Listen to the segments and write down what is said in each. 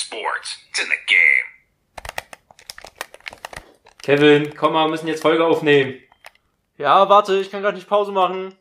sports. It's in the game. Kevin, komm mal, wir müssen jetzt Folge aufnehmen. Ja, warte, ich kann gerade nicht Pause machen.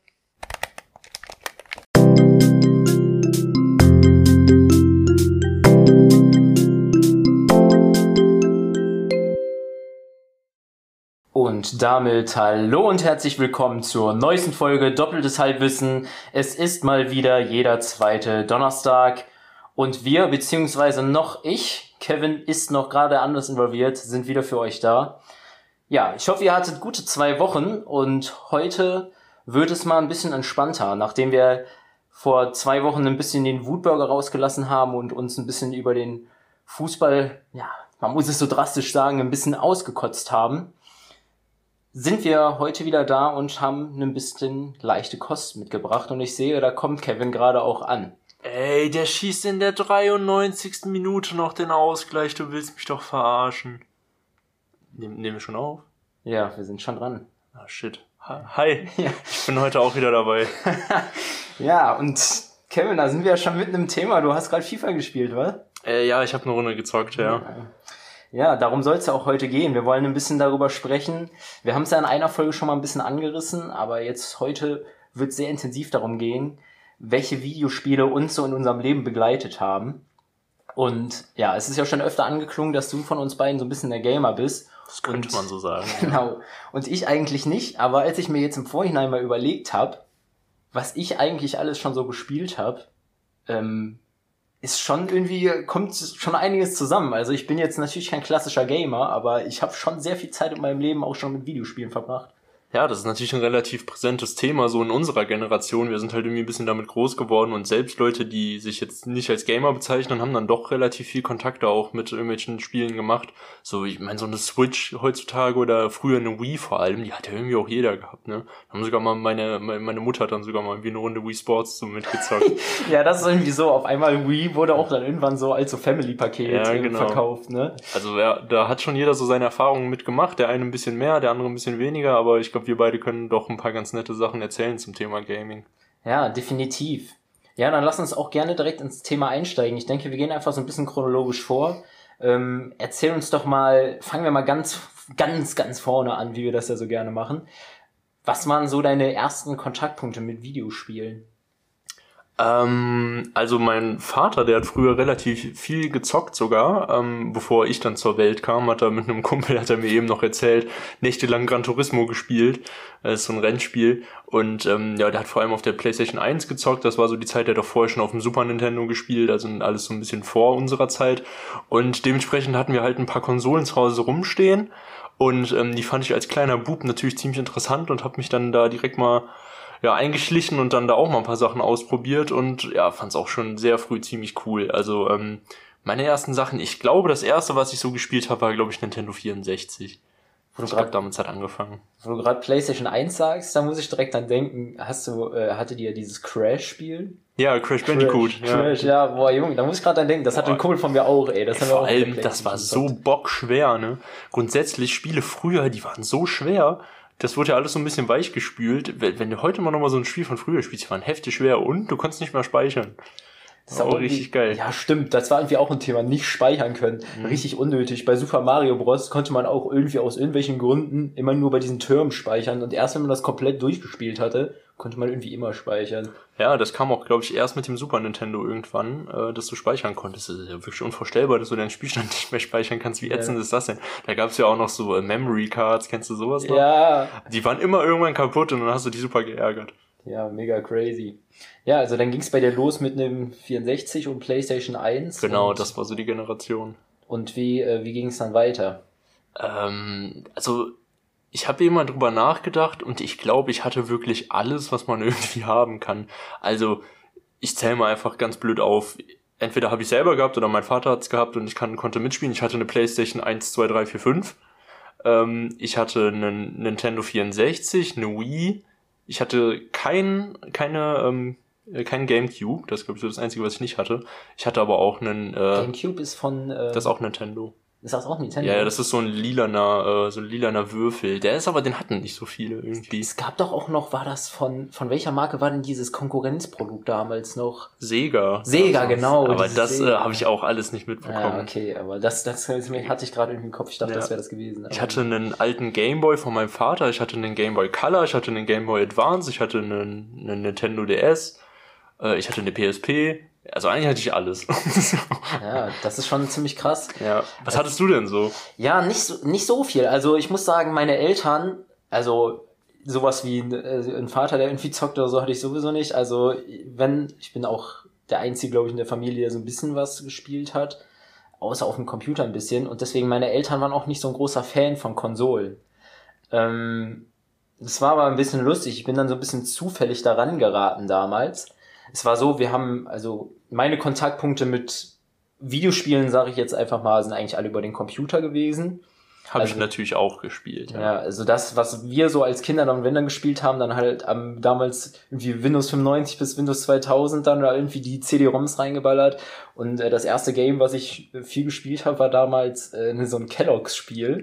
Und damit hallo und herzlich willkommen zur neuesten Folge Doppeltes Halbwissen. Es ist mal wieder jeder zweite Donnerstag und wir, beziehungsweise noch ich, Kevin ist noch gerade anders involviert, sind wieder für euch da. Ja, ich hoffe, ihr hattet gute 2 Wochen und heute wird es mal ein bisschen entspannter, nachdem wir vor 2 Wochen ein bisschen den Wutburger rausgelassen haben und uns ein bisschen über den Fußball, ja, man muss es so drastisch sagen, ein bisschen ausgekotzt haben. Sind wir heute wieder da und haben ein bisschen leichte Kost mitgebracht und ich sehe, da kommt Kevin gerade auch an. Ey, der schießt in der 93. Minute noch den Ausgleich, du willst mich doch verarschen. Nehmen wir schon auf? Ja, wir sind schon dran. Ah, shit. Hi, Ja. ich bin heute auch wieder dabei. Ja, und Kevin, da sind wir ja schon mitten im Thema. Du hast gerade FIFA gespielt, was? Ja, ich habe eine Runde gezockt, ja. Ja, darum soll es ja auch heute gehen. Wir wollen ein bisschen darüber sprechen. Wir haben es ja in einer Folge schon mal ein bisschen angerissen, aber jetzt heute wird es sehr intensiv darum gehen, welche Videospiele uns so in unserem Leben begleitet haben. Und ja, es ist ja schon öfter angeklungen, dass du von uns beiden so ein bisschen der Gamer bist. Das könnte man so sagen. Genau. Und ich eigentlich nicht, aber als ich mir jetzt im Vorhinein mal überlegt habe, was ich eigentlich alles schon so gespielt habe, ist schon irgendwie, kommt schon einiges zusammen. Also ich bin jetzt natürlich kein klassischer Gamer, aber ich habe schon sehr viel Zeit in meinem Leben auch schon mit Videospielen verbracht. Ja, das ist natürlich ein relativ präsentes Thema, so in unserer Generation. Wir sind halt irgendwie ein bisschen damit groß geworden und selbst Leute, die sich jetzt nicht als Gamer bezeichnen, haben dann doch relativ viel Kontakte auch mit irgendwelchen Spielen gemacht. So, ich meine, so eine Switch heutzutage oder früher eine Wii vor allem, die hat ja irgendwie auch jeder gehabt, ne? Haben sogar mal meine Mutter hat dann sogar mal irgendwie eine Runde Wii Sports so mitgezockt. Ja, das ist irgendwie so, auf einmal Wii wurde auch dann irgendwann so als so Family-Paket genau. verkauft, ne? Also ja, da hat schon jeder so seine Erfahrungen mitgemacht, der eine ein bisschen mehr, der andere ein bisschen weniger, aber ich glaube, wir beide können doch ein paar ganz nette Sachen erzählen zum Thema Gaming. Ja, definitiv. Ja, dann lass uns auch gerne direkt ins Thema einsteigen. Ich denke, wir gehen einfach so ein bisschen chronologisch vor. Erzähl uns doch mal, fangen wir mal ganz vorne an, wie wir das ja so gerne machen. Was waren so deine ersten Kontaktpunkte mit Videospielen? Also mein Vater, der hat früher relativ viel gezockt sogar, bevor ich dann zur Welt kam, hat er mit einem Kumpel, hat er mir eben noch erzählt, nächtelang Gran Turismo gespielt, das ist so ein Rennspiel und ja, der hat vor allem auf der PlayStation 1 gezockt, das war so die Zeit, der hat doch vorher schon auf dem Super Nintendo gespielt, also alles so ein bisschen vor unserer Zeit und dementsprechend hatten wir halt ein paar Konsolen zu Hause rumstehen und die fand ich als kleiner Bub natürlich ziemlich interessant und habe mich dann da direkt mal eingeschlichen und dann da auch mal ein paar Sachen ausprobiert und ja, fand's auch schon sehr früh ziemlich cool. Also meine ersten Sachen, ich glaube, das erste, was ich so gespielt habe, war, glaube ich, Nintendo 64. Ich habe damals halt angefangen. Wo du gerade PlayStation 1 sagst, da muss ich direkt dran denken, hattet ihr dieses Crash-Spiel? Ja, Crash Bandicoot. Crash, ja, boah, Junge, da muss ich gerade dran denken, das hatte ein Kumpel von mir auch, ey. Das haben wir vor auch allem, das war so bockschwer, ne? Grundsätzlich, Spiele früher, die waren so schwer. Das wurde ja alles so ein bisschen weichgespült. Wenn du heute mal nochmal so ein Spiel von früher spielst, die waren heftig schwer und du konntest nicht mehr speichern. Das ist auch richtig geil. Ja, stimmt. Das war irgendwie auch ein Thema. Nicht speichern können. Richtig unnötig. Bei Super Mario Bros. Konnte man auch irgendwie aus irgendwelchen Gründen immer nur bei diesen Türmen speichern. Und erst wenn man das komplett durchgespielt hatte, konnte man irgendwie immer speichern. Ja, das kam auch, glaube ich, erst mit dem Super Nintendo irgendwann, dass du speichern konntest. Das ist ja wirklich unvorstellbar, dass du deinen Spielstand nicht mehr speichern kannst. Wie ätzend ist das denn? Da gab es ja auch noch so Memory Cards. Kennst du sowas noch? Ja. Die waren immer irgendwann kaputt und dann hast du die super geärgert. Ja, mega crazy. Ja, also dann ging's bei dir los mit einem 64 und PlayStation 1. Genau, das war so die Generation. Und wie ging's dann weiter? Also ich habe immer drüber nachgedacht und ich glaube, ich hatte wirklich alles, was man irgendwie haben kann. Also ich zähle mal einfach ganz blöd auf. Entweder habe ich selber gehabt oder mein Vater hat's gehabt und ich konnte mitspielen. Ich hatte eine PlayStation 1, 2, 3, 4, 5. Ich hatte einen Nintendo 64, eine Wii. Ich hatte kein GameCube. Das ist, glaube ich, so das Einzige, was ich nicht hatte. Ich hatte aber auch einen... GameCube ist von... das ist auch Nintendo. Ist das auch Nintendo? Ja, das ist so ein lilaner Würfel. Den hatten nicht so viele irgendwie. Es gab doch auch noch, war das von welcher Marke war denn dieses Konkurrenzprodukt damals noch? Sega, genau. Aber das habe ich auch alles nicht mitbekommen. Ja, okay, aber das hatte ich gerade irgendwie im Kopf. Ich dachte, das wäre das gewesen. Ich hatte einen alten Gameboy von meinem Vater, ich hatte einen Gameboy Color, ich hatte einen Gameboy Advance, ich hatte einen Nintendo DS, ich hatte eine PSP. Also eigentlich hatte ich alles. Ja, das ist schon ziemlich krass. Ja. Was hattest du denn so? Ja, nicht so viel. Also ich muss sagen, meine Eltern, also sowas wie ein Vater, der irgendwie zockt oder so, hatte ich sowieso nicht. Also ich bin auch der Einzige, glaube ich, in der Familie, der so ein bisschen was gespielt hat. Außer auf dem Computer ein bisschen. Und deswegen, meine Eltern waren auch nicht so ein großer Fan von Konsolen. Das war aber ein bisschen lustig. Ich bin dann so ein bisschen zufällig daran geraten damals. Es war so, also meine Kontaktpunkte mit Videospielen, sage ich jetzt einfach mal, sind eigentlich alle über den Computer gewesen. Habe ich natürlich auch gespielt. Ja, also das, was wir so als Kinder dann, wenn dann gespielt haben, dann halt damals irgendwie Windows 95 bis Windows 2000 dann da irgendwie die CD-ROMs reingeballert. Und das erste Game, was ich viel gespielt habe, war damals so ein Kellogg's-Spiel.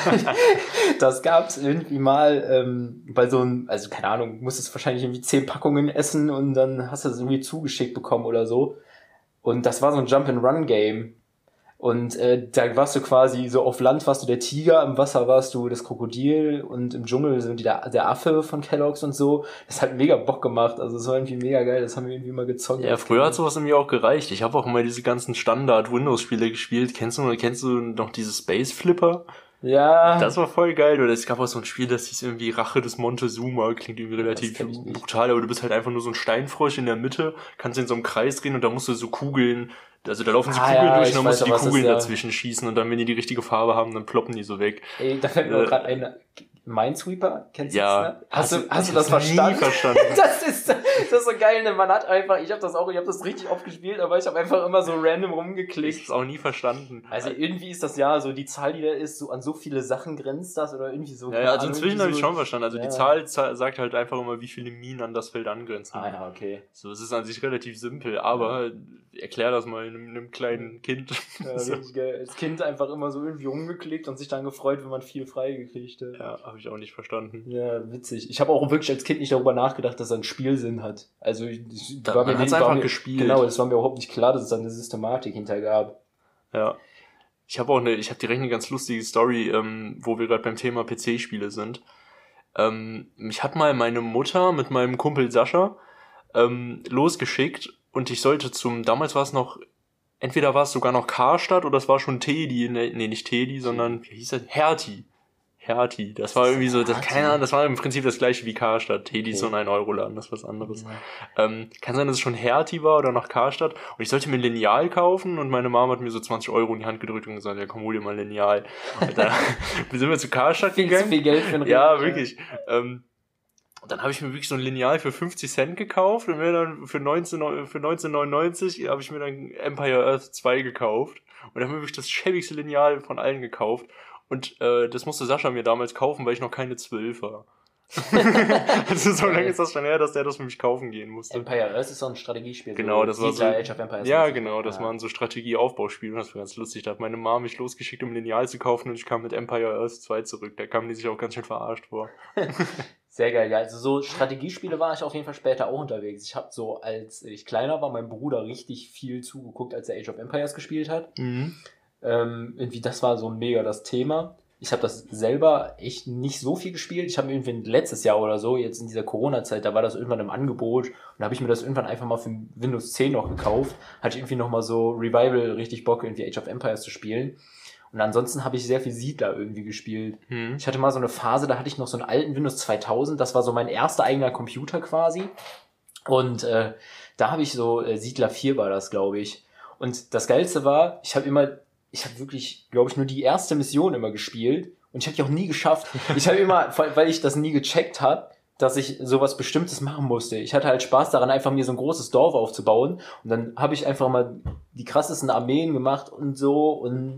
Das gab's irgendwie mal bei so einem, also keine Ahnung, musstest wahrscheinlich irgendwie 10 Packungen essen und dann hast du das irgendwie zugeschickt bekommen oder so. Und das war so ein Jump-and-Run-Game. Und da warst du quasi so auf Land warst du der Tiger, im Wasser warst du das Krokodil und im Dschungel sind die der Affe von Kellogg's und so. Das hat mega Bock gemacht, also es war irgendwie mega geil, das haben wir irgendwie mal gezockt. Ja, früher hat sowas irgendwie auch gereicht. Ich habe auch immer diese ganzen Standard-Windows-Spiele gespielt. Kennst du noch dieses Space Flipper? Ja. Das war voll geil. Oder es gab auch so ein Spiel, das hieß irgendwie Rache des Montezuma. Klingt irgendwie relativ brutal, aber du bist halt einfach nur so ein Steinfrosch in der Mitte, kannst in so einem Kreis drehen und da musst du so Kugeln, also da laufen so Kugeln durch und dann musst du die Kugeln dazwischen schießen und dann, wenn die die richtige Farbe haben, dann ploppen die so weg. Ey, da fällt mir gerade ein Minesweeper, kennst du das? Ja. Hast du das verstanden? Nie verstanden. Das ist so geil, ne? Man hat einfach, ich habe das richtig oft gespielt, aber ich habe einfach immer so random rumgeklickt. Ich hab's auch nie verstanden. Also irgendwie ist das ja so, die Zahl, die da ist, so an so viele Sachen grenzt das oder irgendwie so. Ja, also inzwischen habe ich schon verstanden. Also die Zahl sagt halt einfach immer, wie viele Minen an das Feld angrenzen. Ah ja, okay. So, es ist an sich relativ simpel, aber erklär das mal einem kleinen Kind. Ja, richtig geil. Als Kind einfach immer so irgendwie rumgeklickt und sich dann gefreut, wenn man viel freigekriegt hat. Ja, habe ich auch nicht verstanden. Ja, witzig. Ich habe auch wirklich als Kind nicht darüber nachgedacht, dass das einen Spielsinn hat. Also man hat's einfach gespielt. Genau, das war mir überhaupt nicht klar, dass es da eine Systematik hinter gab. Ja. Ich habe direkt eine ganz lustige Story, wo wir gerade beim Thema PC-Spiele sind. Mich hat mal meine Mutter mit meinem Kumpel Sascha losgeschickt und ich sollte damals war es noch, entweder war es sogar noch Karstadt oder es war schon Teddy, nee, nicht Teddy, sondern, wie hieß das? Hertie. Das war irgendwie so, keine Ahnung, das war im Prinzip das gleiche wie Karstadt. Teddy ist so ein 1-Euro-Laden, das ist was anderes. Ja. Kann sein, dass es schon Hertie war oder noch Karstadt. Und ich sollte mir ein Lineal kaufen und meine Mama hat mir so 20 Euro in die Hand gedrückt und gesagt, ja komm, hol dir mal ein Lineal. Und dann sind wir zu Karstadt gegangen. Viel Geld für ein Ja, wirklich. Und dann habe ich mir wirklich so ein Lineal für 50 Cent gekauft und mir dann für 19,99 habe ich mir dann Empire Earth 2 gekauft. Und dann habe ich mir wirklich das schäbigste Lineal von allen gekauft. Und das musste Sascha mir damals kaufen, weil ich noch keine 12 war. Also so lange ist das schon her, dass der das für mich kaufen gehen musste. Empire Earth ist so ein Strategiespiel. Genau, das war so. Age of Empires. Ja, genau, das waren so Strategie-Aufbauspiele und das war ganz lustig. Da hat meine Mama mich losgeschickt, um Lineal zu kaufen und ich kam mit Empire Earth 2 zurück. Da kamen die sich auch ganz schön verarscht vor. Sehr geil, ja. Also so Strategiespiele war ich auf jeden Fall später auch unterwegs. Ich habe so, als ich kleiner war, meinem Bruder richtig viel zugeguckt, als er Age of Empires gespielt hat. Mhm. Irgendwie, das war so mega das Thema. Ich habe das selber echt nicht so viel gespielt. Ich habe irgendwie letztes Jahr oder so, jetzt in dieser Corona-Zeit, da war das irgendwann im Angebot und da habe ich mir das irgendwann einfach mal für Windows 10 noch gekauft. Hatte ich irgendwie nochmal so Revival richtig Bock, irgendwie Age of Empires zu spielen. Und ansonsten habe ich sehr viel Siedler irgendwie gespielt. Ich hatte mal so eine Phase, da hatte ich noch so einen alten Windows 2000. Das war so mein erster eigener Computer quasi. Und da habe ich so Siedler 4 war das, glaube ich. Und das Geilste war, ich habe wirklich, glaube ich, nur die erste Mission immer gespielt und ich habe die auch nie geschafft. Ich habe immer, weil ich das nie gecheckt habe, dass ich sowas Bestimmtes machen musste. Ich hatte halt Spaß daran, einfach mir so ein großes Dorf aufzubauen. Und dann habe ich einfach mal die krassesten Armeen gemacht und so und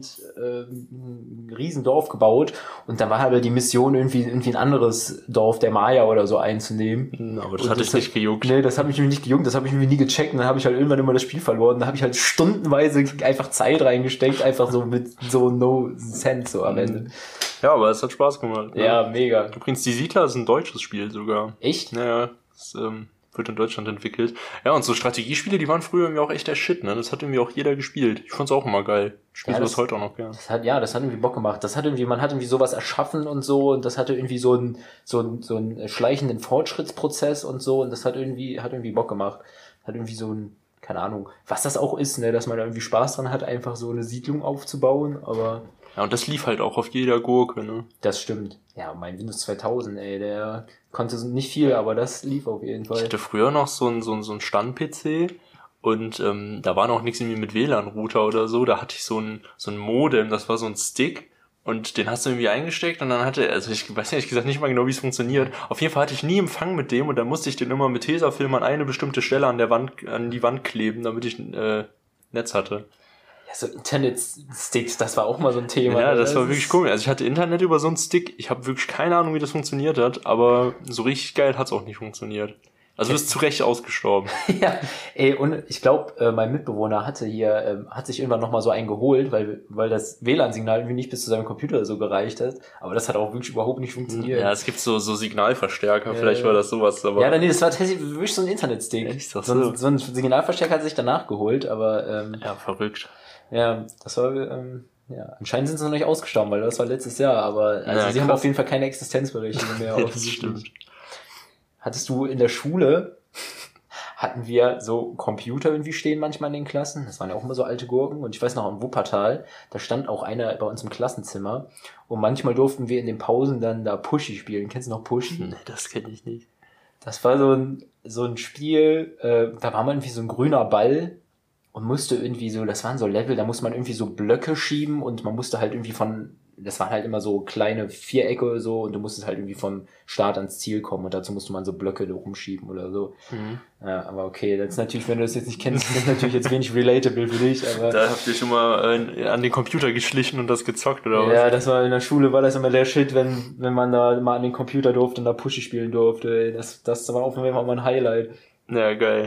ein Riesendorf gebaut. Und dann war halt die Mission, irgendwie ein anderes Dorf der Maya oder so einzunehmen. Aber das hat dich nicht gejuckt. Nee, das hat mich nicht gejuckt, das habe ich mir nie gecheckt. Und dann habe ich halt irgendwann immer das Spiel verloren. Da habe ich halt stundenweise einfach Zeit reingesteckt, einfach so mit so no sense so am Ende. Ja, aber es hat Spaß gemacht. Ne? Ja, mega. Übrigens, die Siedler ist ein deutsches Spiel sogar. Echt? Naja, das wird in Deutschland entwickelt. Ja, und so Strategiespiele, die waren früher irgendwie auch echt der Shit, ne? Das hat irgendwie auch jeder gespielt. Ich fand's auch immer geil. Ich spiele sowas heute auch noch gern. Das hat irgendwie Bock gemacht. Man hat irgendwie sowas erschaffen und so, und das hatte irgendwie so einen schleichenden Fortschrittsprozess und so, und das hat irgendwie Bock gemacht. Hat irgendwie so ein, keine Ahnung, was das auch ist, ne, dass man da irgendwie Spaß dran hat, einfach so eine Siedlung aufzubauen, aber... Ja, und das lief halt auch auf jeder Gurke, ne? Das stimmt. Ja, mein Windows 2000, ey, der konnte nicht viel, aber das lief auf jeden Fall. Ich hatte früher noch so einen Stand-PC und da war noch nichts irgendwie mit WLAN-Router oder so. Da hatte ich so ein Modem, das war so ein Stick und den hast du irgendwie eingesteckt und dann also ich weiß ehrlich gesagt nicht mal genau, wie es funktioniert. Auf jeden Fall hatte ich nie Empfang mit dem und dann musste ich den immer mit Tesafilm an eine bestimmte Stelle an die Wand kleben, damit ich Netz hatte. So Internet-Sticks, das war auch mal so ein Thema. Ja, das war wirklich cool. Also ich hatte Internet über so einen Stick. Ich habe wirklich keine Ahnung, wie das funktioniert hat, aber so richtig geil hat's auch nicht funktioniert. Also du bist zu Recht ausgestorben. Ja, ey, und ich glaube, mein Mitbewohner hat sich irgendwann nochmal so einen geholt, weil das WLAN-Signal irgendwie nicht bis zu seinem Computer so gereicht hat. Aber das hat auch wirklich überhaupt nicht funktioniert. Ja, es gibt so Signalverstärker, vielleicht war das sowas, aber... Ja, nee, das war tatsächlich wirklich so ein Internet-Stick. Echt? So ein Signalverstärker hat sich danach geholt, aber... ja, verrückt. Ja, das war... ja, anscheinend sind sie noch nicht ausgestorben, weil das war letztes Jahr, aber sie haben auf jeden Fall keine Existenzberechtigung mehr. Das stimmt. Hattest du in der Schule, hatten wir so Computer irgendwie stehen manchmal in den Klassen, das waren ja auch immer so alte Gurken, und ich weiß noch, in Wuppertal, da stand auch einer bei uns im Klassenzimmer, und manchmal durften wir in den Pausen dann da Pushy spielen. Kennst du noch Pushy? Nee, das kenne ich nicht. Das war so ein Spiel, da war man irgendwie so ein grüner Ball und musste irgendwie so, das waren so Level, da musste man irgendwie so Blöcke schieben und man musste halt irgendwie das waren halt immer so kleine Vierecke so, und du musstest halt irgendwie vom Start ans Ziel kommen, und dazu musste man so Blöcke da rumschieben oder so. Mhm. Ja, aber okay, das ist natürlich, wenn du das jetzt nicht kennst, das ist natürlich jetzt wenig relatable für dich, aber... Da habt ihr schon mal an den Computer geschlichen und das gezockt, oder was? Ja, das war in der Schule, war das immer der Shit, wenn man da mal an den Computer durfte und da Pushy spielen durfte. Das war auf jeden Fall mal ein Highlight. Ja, geil.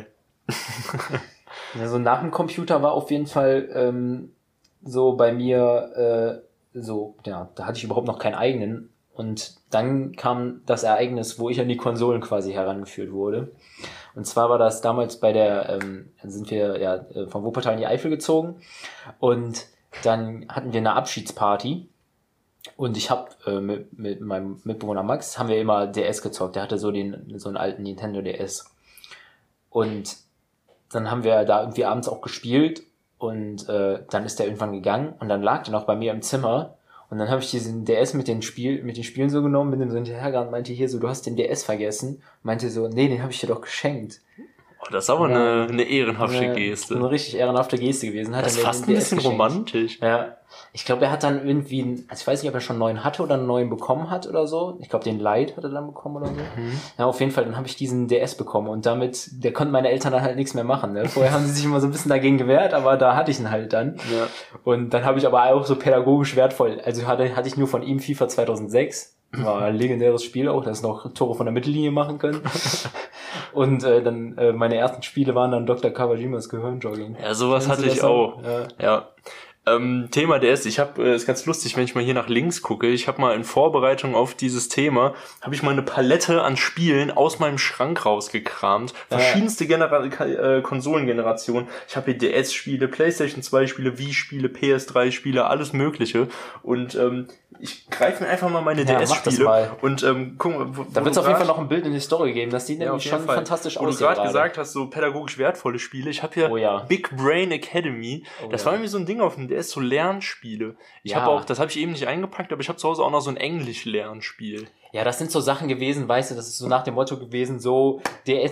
Ja, so nach dem Computer war auf jeden Fall so bei mir da hatte ich überhaupt noch keinen eigenen, und dann kam das Ereignis, wo ich an die Konsolen quasi herangeführt wurde. Und zwar war das damals dann sind wir von Wuppertal in die Eifel gezogen, und dann hatten wir eine Abschiedsparty, und ich habe mit meinem Mitbewohner Max haben wir immer DS gezockt. Der hatte so einen alten Nintendo DS, und dann haben wir da irgendwie abends auch gespielt, und dann ist der irgendwann gegangen, und dann lag der noch bei mir im Zimmer, und dann habe ich diesen DS mit den Spielen so genommen, bin dem so hinterhergegangen und meinte, hier so, du hast den DS vergessen. Meinte so, nee, den habe ich dir doch geschenkt. Oh, das ist aber eine ehrenhafte Geste. Eine richtig ehrenhafte Geste gewesen. Das ist fast ein bisschen romantisch. Ja. Ich glaube, er hat dann irgendwie, also ich weiß nicht, ob er schon einen neuen hatte oder einen neuen bekommen hat oder so. Ich glaube, den Lite hat er dann bekommen oder so. Mhm. Ja, auf jeden Fall, dann habe ich diesen DS bekommen, und der konnten meine Eltern dann halt nichts mehr machen. Ne? Vorher haben sie sich immer so ein bisschen dagegen gewehrt, aber da hatte ich ihn halt dann. Ja. Und dann habe ich aber auch so pädagogisch wertvoll, also hatte ich nur von ihm FIFA 2006. War ein legendäres Spiel auch, das noch Tore von der Mittellinie machen können. Und dann meine ersten Spiele waren dann Dr. Kawajimas Gehirnjogging. Ja, sowas hatte ich auch. Ja. Thema DS, ist ganz lustig, wenn ich mal hier nach links gucke, ich habe mal in Vorbereitung auf dieses Thema, habe ich mal eine Palette an Spielen aus meinem Schrank rausgekramt, verschiedenste Konsolengenerationen. Ich habe hier DS-Spiele, PlayStation 2 Spiele, Wii-Spiele, PS3 Spiele, alles mögliche, und ich greife mir einfach mal meine DS-Spiele und guck mal, da wird es auf jeden Fall noch ein Bild in die Story geben, dass die nämlich schon fantastisch aussehen. Wo du gerade gesagt hast, so pädagogisch wertvolle Spiele, ich habe hier Big Brain Academy, das war irgendwie so ein Ding auf dem DS, so Lernspiele. Das habe ich eben nicht eingepackt, aber ich habe zu Hause auch noch so ein Englisch-Lernspiel. Ja, das sind so Sachen gewesen, weißt du, das ist so nach dem Motto gewesen, so DS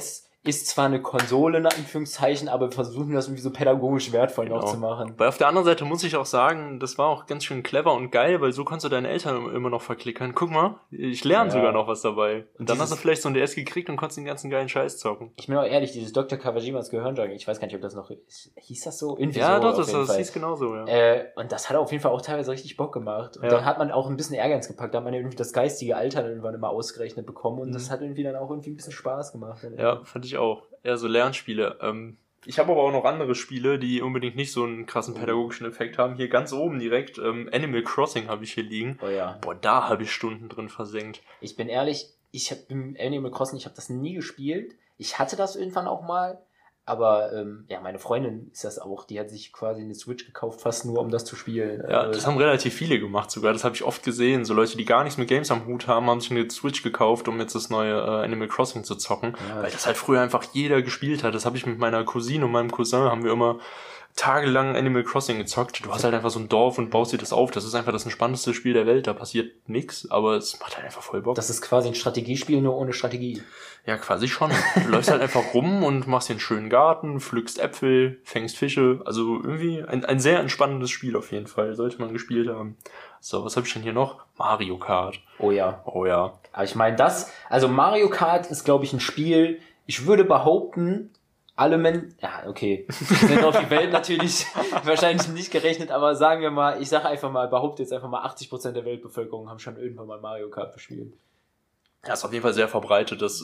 ist zwar eine Konsole in Anführungszeichen, aber wir versuchen das irgendwie so pädagogisch wertvoll noch zu machen. Weil auf der anderen Seite muss ich auch sagen, das war auch ganz schön clever und geil, weil so kannst du deine Eltern immer noch verklickern. Guck mal, ich lerne sogar noch was dabei. Und dann hast du vielleicht so ein DS gekriegt und konntest den ganzen geilen Scheiß zocken. Ich bin auch ehrlich, dieses Dr. Kawajimas Gehirnjunkie, ich weiß gar nicht, ob das noch ist. Hieß das so? Irgendwie ja, so, doch, das hieß genauso, ja. Und das hat auf jeden Fall auch teilweise richtig Bock gemacht. Und dann hat man auch ein bisschen Ehrgeiz gepackt, da hat man ja irgendwie das geistige Alter dann irgendwann immer ausgerechnet bekommen und das hat irgendwie dann auch irgendwie ein bisschen Spaß gemacht. Ja, fand ich auch. Eher so Lernspiele. Ich habe aber auch noch andere Spiele, die unbedingt nicht so einen krassen pädagogischen Effekt haben. Hier ganz oben direkt, Animal Crossing habe ich hier liegen. Oh ja. Boah, da habe ich Stunden drin versenkt. Ich bin ehrlich, ich habe Animal Crossing, ich habe das nie gespielt. Ich hatte das irgendwann auch mal, aber ja, meine Freundin ist das auch, die hat sich quasi eine Switch gekauft, fast nur um das zu spielen. Ja, das haben relativ viele gemacht sogar, das habe ich oft gesehen. So Leute, die gar nichts mit Games am Hut haben, haben sich eine Switch gekauft, um jetzt das neue Animal Crossing zu zocken. Ja, weil das halt früher einfach jeder gespielt hat. Das habe ich mit meiner Cousine und meinem Cousin, haben wir immer tagelang Animal Crossing gezockt. Du hast halt einfach so ein Dorf und baust dir das auf. Das ist einfach das entspannteste Spiel der Welt. Da passiert nix, aber es macht halt einfach voll Bock. Das ist quasi ein Strategiespiel, nur ohne Strategie. Ja, quasi schon. Du läufst halt einfach rum und machst dir einen schönen Garten, pflückst Äpfel, fängst Fische. Also irgendwie ein sehr entspannendes Spiel auf jeden Fall. Sollte man gespielt haben. So, was habe ich denn hier noch? Mario Kart. Oh ja. Oh ja. Aber ich meine, also Mario Kart ist, glaube ich, ein Spiel, ich würde behaupten, alle Menschen, ja, okay, sind auf die Welt natürlich wahrscheinlich nicht gerechnet, aber sagen wir mal, ich sage einfach mal, behaupte jetzt einfach mal, 80% der Weltbevölkerung haben schon irgendwann mal Mario Kart gespielt. Ja, ist auf jeden Fall sehr verbreitet, das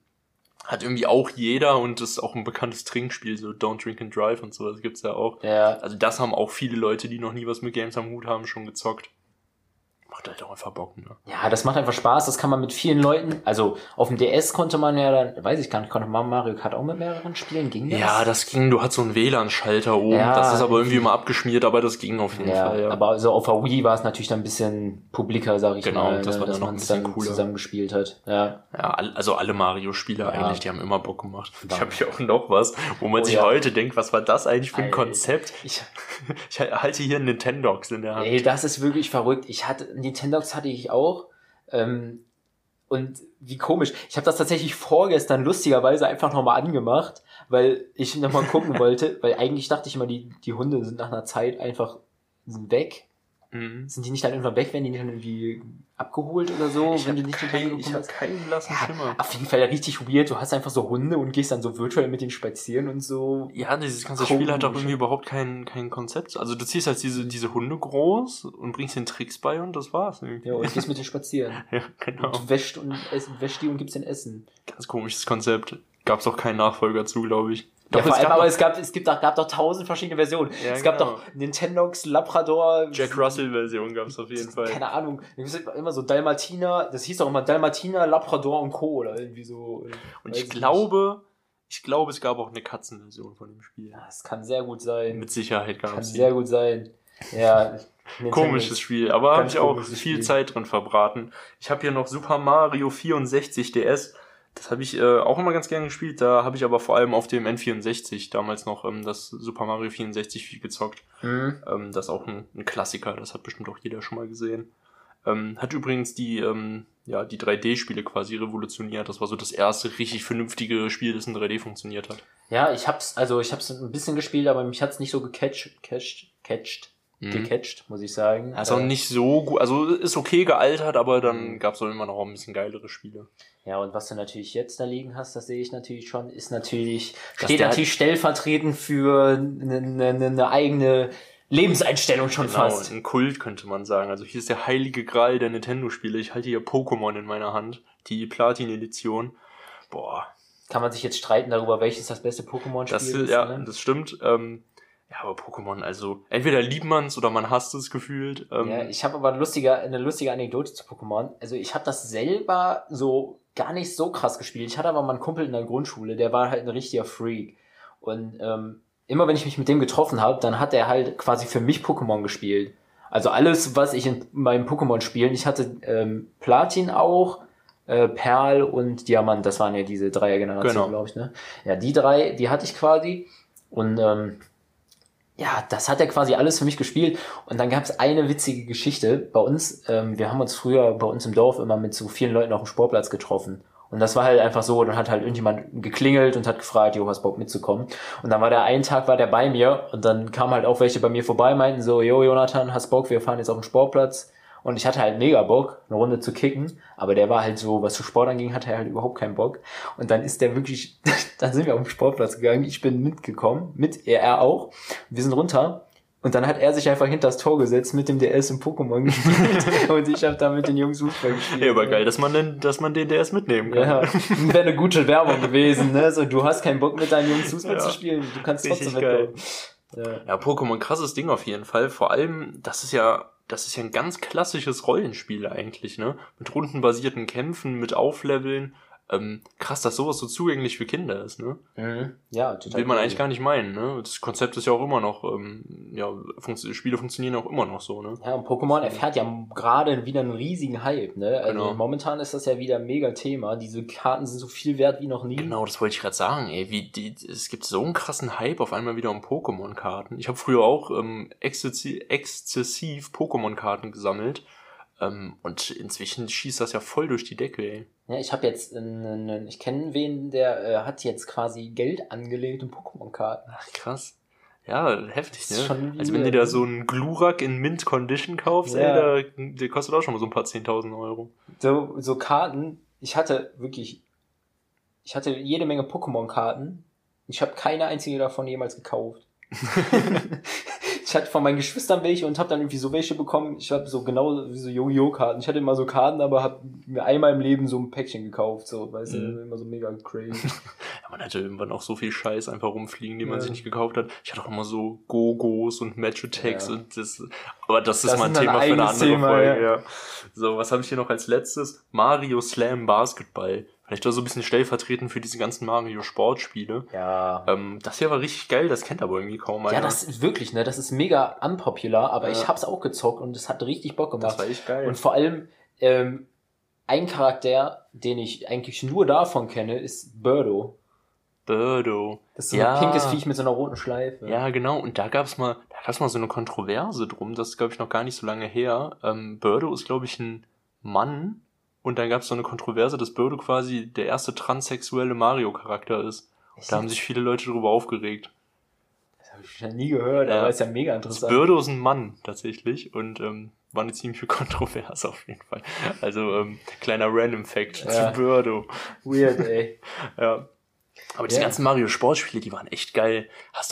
hat irgendwie auch jeder und das ist auch ein bekanntes Trinkspiel, so Don't Drink and Drive und so, das gibt's ja auch. Ja. Also das haben auch viele Leute, die noch nie was mit Games am Hut haben, schon gezockt. Macht halt auch einfach Bock, ne? Ja, das macht einfach Spaß, das kann man mit vielen Leuten, also auf dem DS konnte man ja dann, weiß ich gar nicht, konnte man Mario Kart auch mit mehreren spielen, ging das? Ja, das ging, du hattest so einen WLAN-Schalter oben, ja, das ist aber irgendwie immer abgeschmiert, aber das ging auf jeden Fall, ja. Aber also auf der Wii war es natürlich dann ein bisschen publiker, sag ich mal, das war dass dann noch man ein es bisschen dann cooler. zusammen gespielt hat. Ja, also alle Mario-Spiele eigentlich, die haben immer Bock gemacht. Ja. Ich habe hier auch noch was, wo man sich heute denkt, was war das eigentlich für ein Konzept? Ich halte hier einen Nintendox in der Hand. Ey, das ist wirklich verrückt. Nintendox hatte ich auch. Und wie komisch. Ich habe das tatsächlich vorgestern lustigerweise einfach nochmal angemacht, weil ich nochmal gucken wollte, weil eigentlich dachte ich immer, die Hunde sind nach einer Zeit einfach weg. Mhm. Sind die nicht dann irgendwann weg, wenn die nicht dann irgendwie abgeholt oder so? Ich habe keinen blassen Schimmer. Auf jeden Fall richtig weird. Du hast einfach so Hunde und gehst dann so virtuell mit denen spazieren und so. Ja, dieses ganze Spiel hat doch irgendwie überhaupt kein Konzept. Also du ziehst halt diese Hunde groß und bringst den Tricks bei und das war's irgendwie. Ja, und gehst mit denen spazieren. Ja, genau. Und wäscht die und gibst denen Essen. Ganz komisches Konzept. Gab's auch keinen Nachfolger zu, glaube ich. Ja, vor allem, aber es gab doch 1000 verschiedene Versionen. Ja, es gab doch Nintendox, Labrador. Jack Russell-Version gab's auf jeden Fall. Keine Ahnung. Es gibt immer so Dalmatiner, das hieß doch immer Dalmatiner, Labrador und Co. oder irgendwie so. Und ich glaube, es gab auch eine Katzenversion von dem Spiel. Ja, es kann sehr gut sein. Mit Sicherheit kann sehr gut sein. Ja. Komisches Spiel, aber habe ich auch viel Zeit drin verbraten. Ich habe hier noch Super Mario 64 DS. Das habe ich auch immer ganz gerne gespielt, da habe ich aber vor allem auf dem N64 damals noch das Super Mario 64 viel gezockt. Mhm. Das ist auch ein Klassiker, das hat bestimmt auch jeder schon mal gesehen. Hat übrigens die 3D-Spiele quasi revolutioniert. Das war so das erste richtig vernünftige Spiel, das in 3D funktioniert hat. Ja, ich hab's ein bisschen gespielt, aber mich hat's nicht so gecatcht, muss ich sagen. Also nicht so gut, also ist okay gealtert, aber dann gab's auch immer noch ein bisschen geilere Spiele. Ja, und was du natürlich jetzt da liegen hast, das sehe ich natürlich schon, steht natürlich stellvertretend für eine eigene Lebenseinstellung schon fast. Ein Kult könnte man sagen. Also hier ist der heilige Gral der Nintendo-Spiele. Ich halte hier Pokémon in meiner Hand, die Platin-Edition. Boah. Kann man sich jetzt streiten darüber, welches das beste Pokémon-Spiel ist? Ja, ne? Das stimmt. Ja, aber Pokémon, also entweder liebt man es oder man hasst es gefühlt. Ja, ich habe aber eine lustige Anekdote zu Pokémon. Also ich habe das selber so gar nicht so krass gespielt. Ich hatte aber mal einen Kumpel in der Grundschule, der war halt ein richtiger Freak. Und immer wenn ich mich mit dem getroffen habe, dann hat er halt quasi für mich Pokémon gespielt. Also alles, was ich in meinem Pokémon-Spielen, ich hatte Platin auch, Perl und Diamant, das waren ja diese Dreier-Generationen, glaube ich, ne? Ja, die drei, die hatte ich quasi. Und ja, das hat er quasi alles für mich gespielt. Und dann gab es eine witzige Geschichte bei uns. Wir haben uns früher bei uns im Dorf immer mit so vielen Leuten auf dem Sportplatz getroffen. Und das war halt einfach so, dann hat halt irgendjemand geklingelt und hat gefragt, jo, hast Bock mitzukommen? Und dann war einen Tag war der bei mir und dann kamen halt auch welche bei mir vorbei, meinten so, jo, Jonathan, hast Bock, wir fahren jetzt auf den Sportplatz. Und ich hatte halt mega Bock, eine Runde zu kicken, aber der war halt so, was zu Sport anging, hatte er halt überhaupt keinen Bock. Und dann ist der wirklich, dann sind wir auf den Sportplatz gegangen, ich bin mitgekommen, er auch. Wir sind runter und dann hat er sich einfach hinter das Tor gesetzt, mit dem DS im Pokémon gespielt und ich habe da mit den Jungs Fußball gespielt. Ja, aber geil, dass man den DS mitnehmen kann. Ja, wäre eine gute Werbung gewesen, ne? So, du hast keinen Bock mit deinen Jungs Fußball zu spielen, du kannst trotzdem mitkommen. Ja, Pokémon, krasses Ding auf jeden Fall. Vor allem, das ist ja ein ganz klassisches Rollenspiel eigentlich, ne? Mit rundenbasierten Kämpfen, mit Aufleveln. Krass, dass sowas so zugänglich für Kinder ist, ne? Ja, total. Will man eigentlich gar nicht meinen, ne? Das Konzept ist ja auch immer noch, Spiele funktionieren auch immer noch so, ne? Ja, und Pokémon erfährt ja gerade wieder einen riesigen Hype, ne? Also Genau. Momentan ist das ja wieder ein mega Thema. Diese Karten sind so viel wert wie noch nie. Genau, das wollte ich gerade sagen, ey. Es gibt so einen krassen Hype auf einmal wieder um Pokémon-Karten. Ich habe früher auch exzessiv Pokémon-Karten gesammelt. Und inzwischen schießt das ja voll durch die Decke, ey. Ja, ich habe jetzt ich kenne wen, der hat jetzt quasi Geld angelegt in Pokémon-Karten. Ach, krass. Ja, heftig, Das ist ne? schon Also wenn du da so einen Glurak in Mint-Condition kaufst, Ja. ey, der kostet auch schon mal so ein paar 10.000 Euro. So Karten, ich hatte jede Menge Pokémon-Karten. Ich habe keine einzige davon jemals gekauft. Ich hatte von meinen Geschwistern welche und habe dann irgendwie so welche bekommen. Ich habe so genau wie so Yu-Gi-Oh-Karten. Ich hatte immer so Karten, aber habe mir einmal im Leben so ein Päckchen gekauft. So, weißt du, immer so mega crazy. Ja, man hatte irgendwann auch so viel Scheiß einfach rumfliegen, den man sich nicht gekauft hat. Ich hatte auch immer so Go-Gos und Match-Attacks und aber das ist mal ein Thema für eine andere Folge, ja. So, was habe ich hier noch als letztes? Mario Slam Basketball. Vielleicht auch so ein bisschen stellvertretend für diese ganzen Mario-Sportspiele. Ja. Das hier war richtig geil, das kennt aber irgendwie kaum einer. Ja, das ist wirklich, ne, das ist mega unpopular, aber ich hab's auch gezockt und es hat richtig Bock gemacht. Das war echt geil. Und vor allem, ein Charakter, den ich eigentlich nur davon kenne, ist Birdo. Birdo. Das ist so ein pinkes Viech mit so einer roten Schleife. Ja, genau. Und da gab's mal so eine Kontroverse drum. Das ist, glaube ich, noch gar nicht so lange her. Birdo ist, glaube ich, ein Mann. Und dann gab's so eine Kontroverse, dass Birdo quasi der erste transsexuelle Mario-Charakter ist. Und da haben sich viele Leute drüber aufgeregt. Das habe ich schon nie gehört, aber ist ja mega interessant. Birdo ist ein Mann, tatsächlich. Und war eine ziemliche Kontroverse auf jeden Fall. Also, kleiner Random-Fact zu Birdo. Weird, ey. Ja. Aber diese ganzen Mario-Sportspiele, die waren echt geil.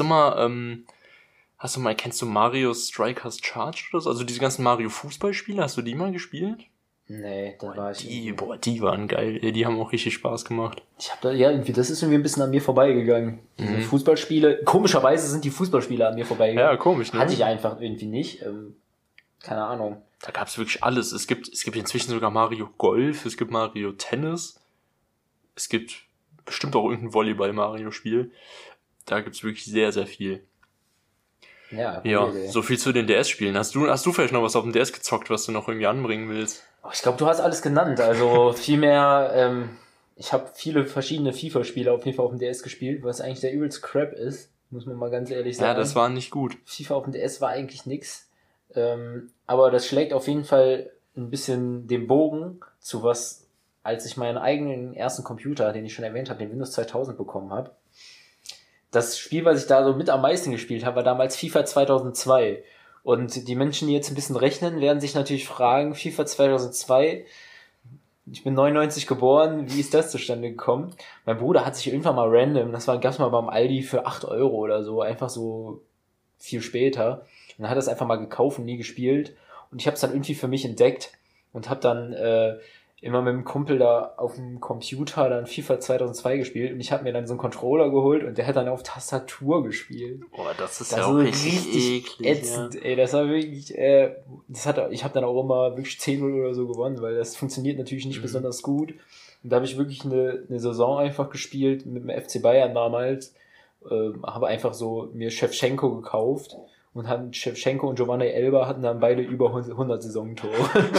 Kennst du Mario Strikers Charge oder so? Also diese ganzen Mario-Fußballspiele, hast du die mal gespielt? Nee, da war ich. Die waren geil. Die haben auch richtig Spaß gemacht. Ich hab das ist irgendwie ein bisschen an mir vorbeigegangen. Diese Fußballspiele. Komischerweise sind die Fußballspiele an mir vorbeigegangen. Ja, komisch, ne? Hatte ich einfach irgendwie nicht. Keine Ahnung. Da gab's wirklich alles. Es gibt inzwischen sogar Mario Golf, es gibt Mario Tennis, es gibt bestimmt auch irgendein Volleyball-Mario-Spiel. Da gibt's wirklich sehr, sehr viel. Ja, so viel zu den DS-Spielen. Hast du vielleicht noch was auf dem DS gezockt, was du noch irgendwie anbringen willst? Ich glaube, du hast alles genannt. Also viel mehr, ich habe viele verschiedene FIFA-Spiele auf jeden Fall auf dem DS gespielt, was eigentlich der übelste Crap ist, muss man mal ganz ehrlich sagen. Ja, das war nicht gut. FIFA auf dem DS war eigentlich nix. Aber das schlägt auf jeden Fall ein bisschen den Bogen zu was, als ich meinen eigenen ersten Computer, den ich schon erwähnt habe, den Windows 2000 bekommen habe. Das Spiel, was ich da so mit am meisten gespielt habe, war damals FIFA 2002. Und die Menschen, die jetzt ein bisschen rechnen, werden sich natürlich fragen, FIFA 2002, ich bin 99 geboren, wie ist das zustande gekommen? Mein Bruder hat sich irgendwann mal random, gab's mal beim Aldi für 8 Euro oder so, einfach so viel später. Und dann hat er es einfach mal gekauft und nie gespielt. Und ich habe es dann irgendwie für mich entdeckt und habe dann immer mit dem Kumpel da auf dem Computer dann FIFA 2002 gespielt. Und ich habe mir dann so einen Controller geholt und der hat dann auf Tastatur gespielt. Boah, das ist ja auch richtig eklig. Ätzend, ey, das war wirklich, ich habe dann auch immer wirklich 10-0 oder so gewonnen, weil das funktioniert natürlich nicht besonders gut. Und da habe ich wirklich eine Saison einfach gespielt mit dem FC Bayern damals. Habe einfach so mir Shevchenko gekauft und hatten Shevchenko und Giovanni Elber hatten dann beide über 100 Saisontore.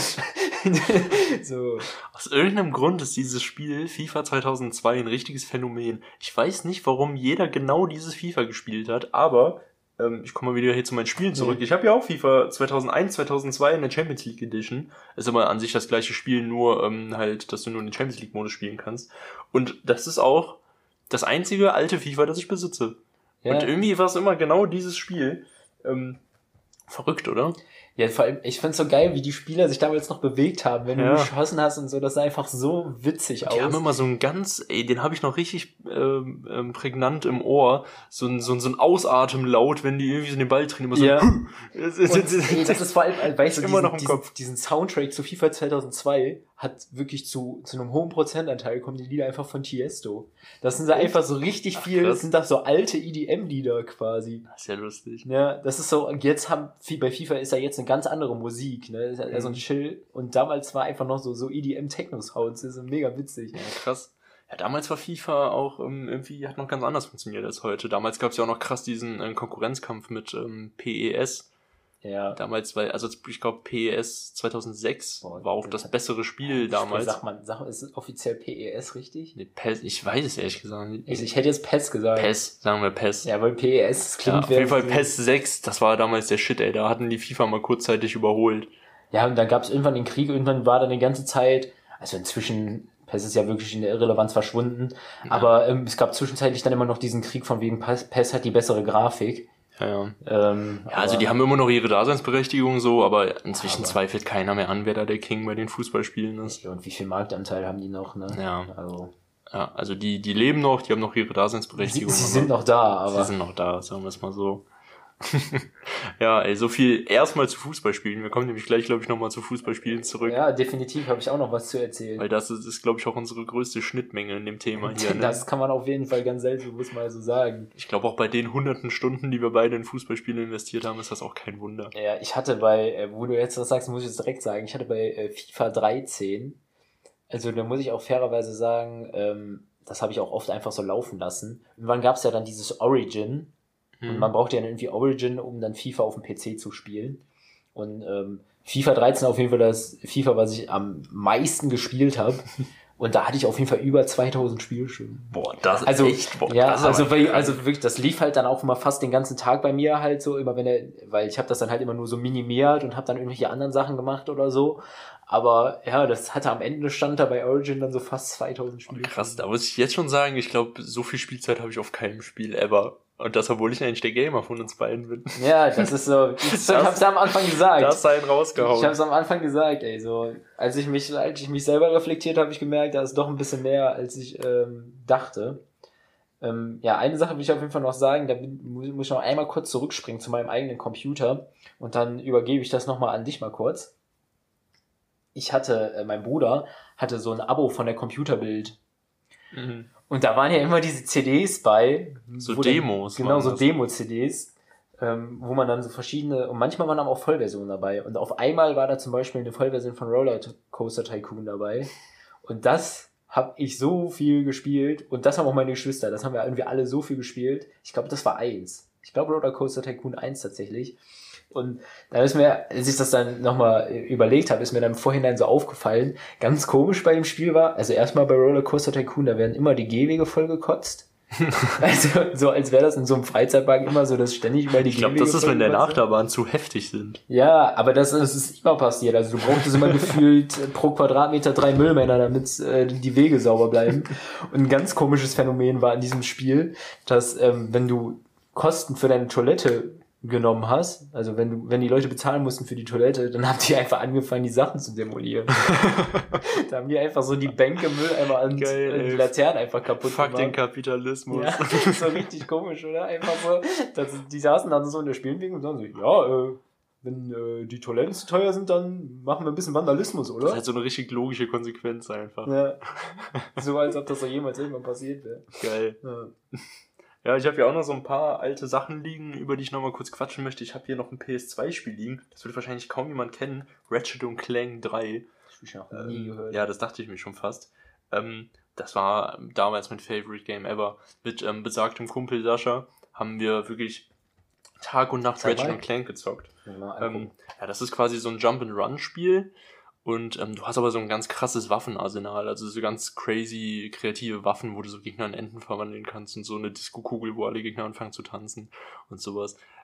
So. Aus irgendeinem Grund ist dieses Spiel FIFA 2002 ein richtiges Phänomen. Ich weiß nicht, warum jeder genau dieses FIFA gespielt hat, aber ich komme mal wieder hier zu meinen Spielen zurück. Ich habe ja auch FIFA 2001, 2002 in der Champions League Edition. Ist aber an sich das gleiche Spiel, nur halt, dass du nur in den Champions League Modus spielen kannst. Und das ist auch das einzige alte FIFA, das ich besitze. Ja. Und irgendwie war es immer genau dieses Spiel. Verrückt, oder? Ja, vor allem, ich find's so geil, wie die Spieler sich damals noch bewegt haben, wenn du geschossen hast und so, das sah einfach so witzig aus. Die haben immer so ein ganz, den habe ich noch richtig prägnant im Ohr, so ein Ausatemlaut, wenn die irgendwie so den Ball drehen, immer so. Ja. Das ist vor allem, weißt du, immer noch im Kopf. Diesen Soundtrack zu FIFA 2002 hat wirklich zu einem hohen Prozentanteil kommen die Lieder einfach von Tiesto. Das sind da einfach so richtig viel, das sind das so alte EDM-Lieder quasi. Das ist ja lustig. Ja, das ist so, und jetzt bei FIFA ist ja jetzt eine ganz andere Musik, ne, das ist ja so ein Chill, und damals war einfach noch so EDM-Techno-Sounds, das ist mega witzig. Ja, krass. Ja, damals war FIFA auch irgendwie, hat noch ganz anders funktioniert als heute. Damals gab es ja auch noch krass diesen Konkurrenzkampf mit PES. Ja. Damals, ich glaube PES 2006 war auch das bessere Spiel damals. Ist es offiziell PES richtig? Nee, PES, ich weiß es ehrlich gesagt nicht. Ich hätte jetzt PES gesagt. PES, sagen wir PES. Ja, weil PES klingt... Ja, auf jeden Fall PES 6, das war damals der Shit, ey. Da hatten die FIFA mal kurzzeitig überholt. Ja, und dann gab es irgendwann den Krieg, irgendwann war dann die ganze Zeit... Also inzwischen... PES ist ja wirklich in der Irrelevanz verschwunden. Ja. Aber es gab zwischenzeitlich dann immer noch diesen Krieg von wegen PES hat die bessere Grafik. Ja. Also die haben immer noch ihre Daseinsberechtigung so, aber inzwischen zweifelt keiner mehr an, wer da der King bei den Fußballspielen ist. Ja, und wie viel Marktanteil haben die noch, ne? Ja. Also die leben noch, die haben noch ihre Daseinsberechtigung. Sie sind noch da, aber... Sie sind noch da, sagen wir es mal so. Ja, ey, so viel erstmal zu Fußballspielen. Wir kommen nämlich gleich, glaube ich, nochmal zu Fußballspielen zurück. Ja, definitiv habe ich auch noch was zu erzählen. Weil das ist glaube ich, auch unsere größte Schnittmenge in dem Thema hier. Ne? Das kann man auf jeden Fall ganz selbstbewusst mal so sagen. Ich glaube, auch bei den hunderten Stunden, die wir beide in Fußballspiele investiert haben, ist das auch kein Wunder. Ja, ich hatte wo du jetzt das sagst, muss ich jetzt direkt sagen, ich hatte bei FIFA 13, also da muss ich auch fairerweise sagen, das habe ich auch oft einfach so laufen lassen. Irgendwann gab es ja dann dieses Origin. Und man braucht ja dann irgendwie Origin, um dann FIFA auf dem PC zu spielen. Und FIFA 13 auf jeden Fall das FIFA, was ich am meisten gespielt habe. Und da hatte ich auf jeden Fall über 2000 Spielstunden. Boah, das ist echt... Boah, ja, also wirklich, das lief halt dann auch immer fast den ganzen Tag bei mir halt so, immer weil ich habe das dann halt immer nur so minimiert und habe dann irgendwelche anderen Sachen gemacht oder so. Aber ja, das hatte am Ende stand da bei Origin dann so fast 2000 Spielstunden. Krass, da muss ich jetzt schon sagen, ich glaube, so viel Spielzeit habe ich auf keinem Spiel ever. Und das, obwohl ich eigentlich der Gamer von uns beiden bin. Ja, das ist so. Ich hab's am Anfang gesagt. Das sei rausgehauen. Ich hab's am Anfang gesagt, ey. So, als ich mich selber reflektiert habe, ich gemerkt, da ist doch ein bisschen mehr, als ich dachte. Ja, eine Sache will ich auf jeden Fall noch sagen, da muss ich noch einmal kurz zurückspringen zu meinem eigenen Computer und dann übergebe ich das nochmal an dich mal kurz. Mein Bruder hatte so ein Abo von der Computerbild. Mhm. Und da waren ja immer diese CDs bei. So Demos. Genau, so Demo-CDs, wo man dann so verschiedene, und manchmal waren dann auch Vollversionen dabei. Und auf einmal war da zum Beispiel eine Vollversion von Roller Coaster Tycoon dabei. Und das habe ich so viel gespielt. Und das haben auch meine Geschwister. Das haben wir irgendwie alle so viel gespielt. Ich glaube, das war 1. Ich glaube, Roller Coaster Tycoon 1 tatsächlich. Und da ist mir, als ich das dann nochmal überlegt habe, ist mir dann im Vorhinein so aufgefallen, ganz komisch bei dem Spiel war, also erstmal bei Roller Coaster Tycoon, da werden immer die Gehwege voll gekotzt. Also so als wäre das in so einem Freizeitpark immer so, dass ständig über die Gehwege. Ich glaube, das ist, wenn der Achterbahn zu heftig sind. Ja, aber das ist immer passiert. Also du brauchtest immer gefühlt pro Quadratmeter 3 Müllmänner, damit die Wege sauber bleiben. Und ein ganz komisches Phänomen war in diesem Spiel, dass wenn du Kosten für deine Toilette genommen hast, also wenn die Leute bezahlen mussten für die Toilette, dann haben die einfach angefangen, die Sachen zu demolieren. Da haben die einfach so die Bänke, Mülleimer und die Laternen einfach kaputt gemacht. Fuck den Kapitalismus. Ja, das ist so richtig komisch, oder? Einfach so, die saßen dann so in der Spielwege und sagen so, ja, wenn die Toiletten zu teuer sind, dann machen wir ein bisschen Vandalismus, oder? Das ist halt so eine richtig logische Konsequenz einfach. Ja. So als ob das so jemals irgendwann passiert wäre. Geil. Ja, ich habe ja auch noch so ein paar alte Sachen liegen, über die ich nochmal kurz quatschen möchte. Ich habe hier noch ein PS2-Spiel liegen. Das wird wahrscheinlich kaum jemand kennen. Ratchet & Clank 3. Das habe ich noch nie gehört. Ja, das dachte ich mir schon fast. Das war damals mein Favorite Game ever. Mit besagtem Kumpel Sascha haben wir wirklich Tag und Nacht Ratchet & Clank gezockt. Ja, das ist quasi so ein Jump-and-Run-Spiel. Und du hast aber so ein ganz krasses Waffenarsenal, also so ganz crazy kreative Waffen, wo du so Gegner in Enten verwandeln kannst und so eine Disco-Kugel, wo alle Gegner anfangen zu tanzen und sowas.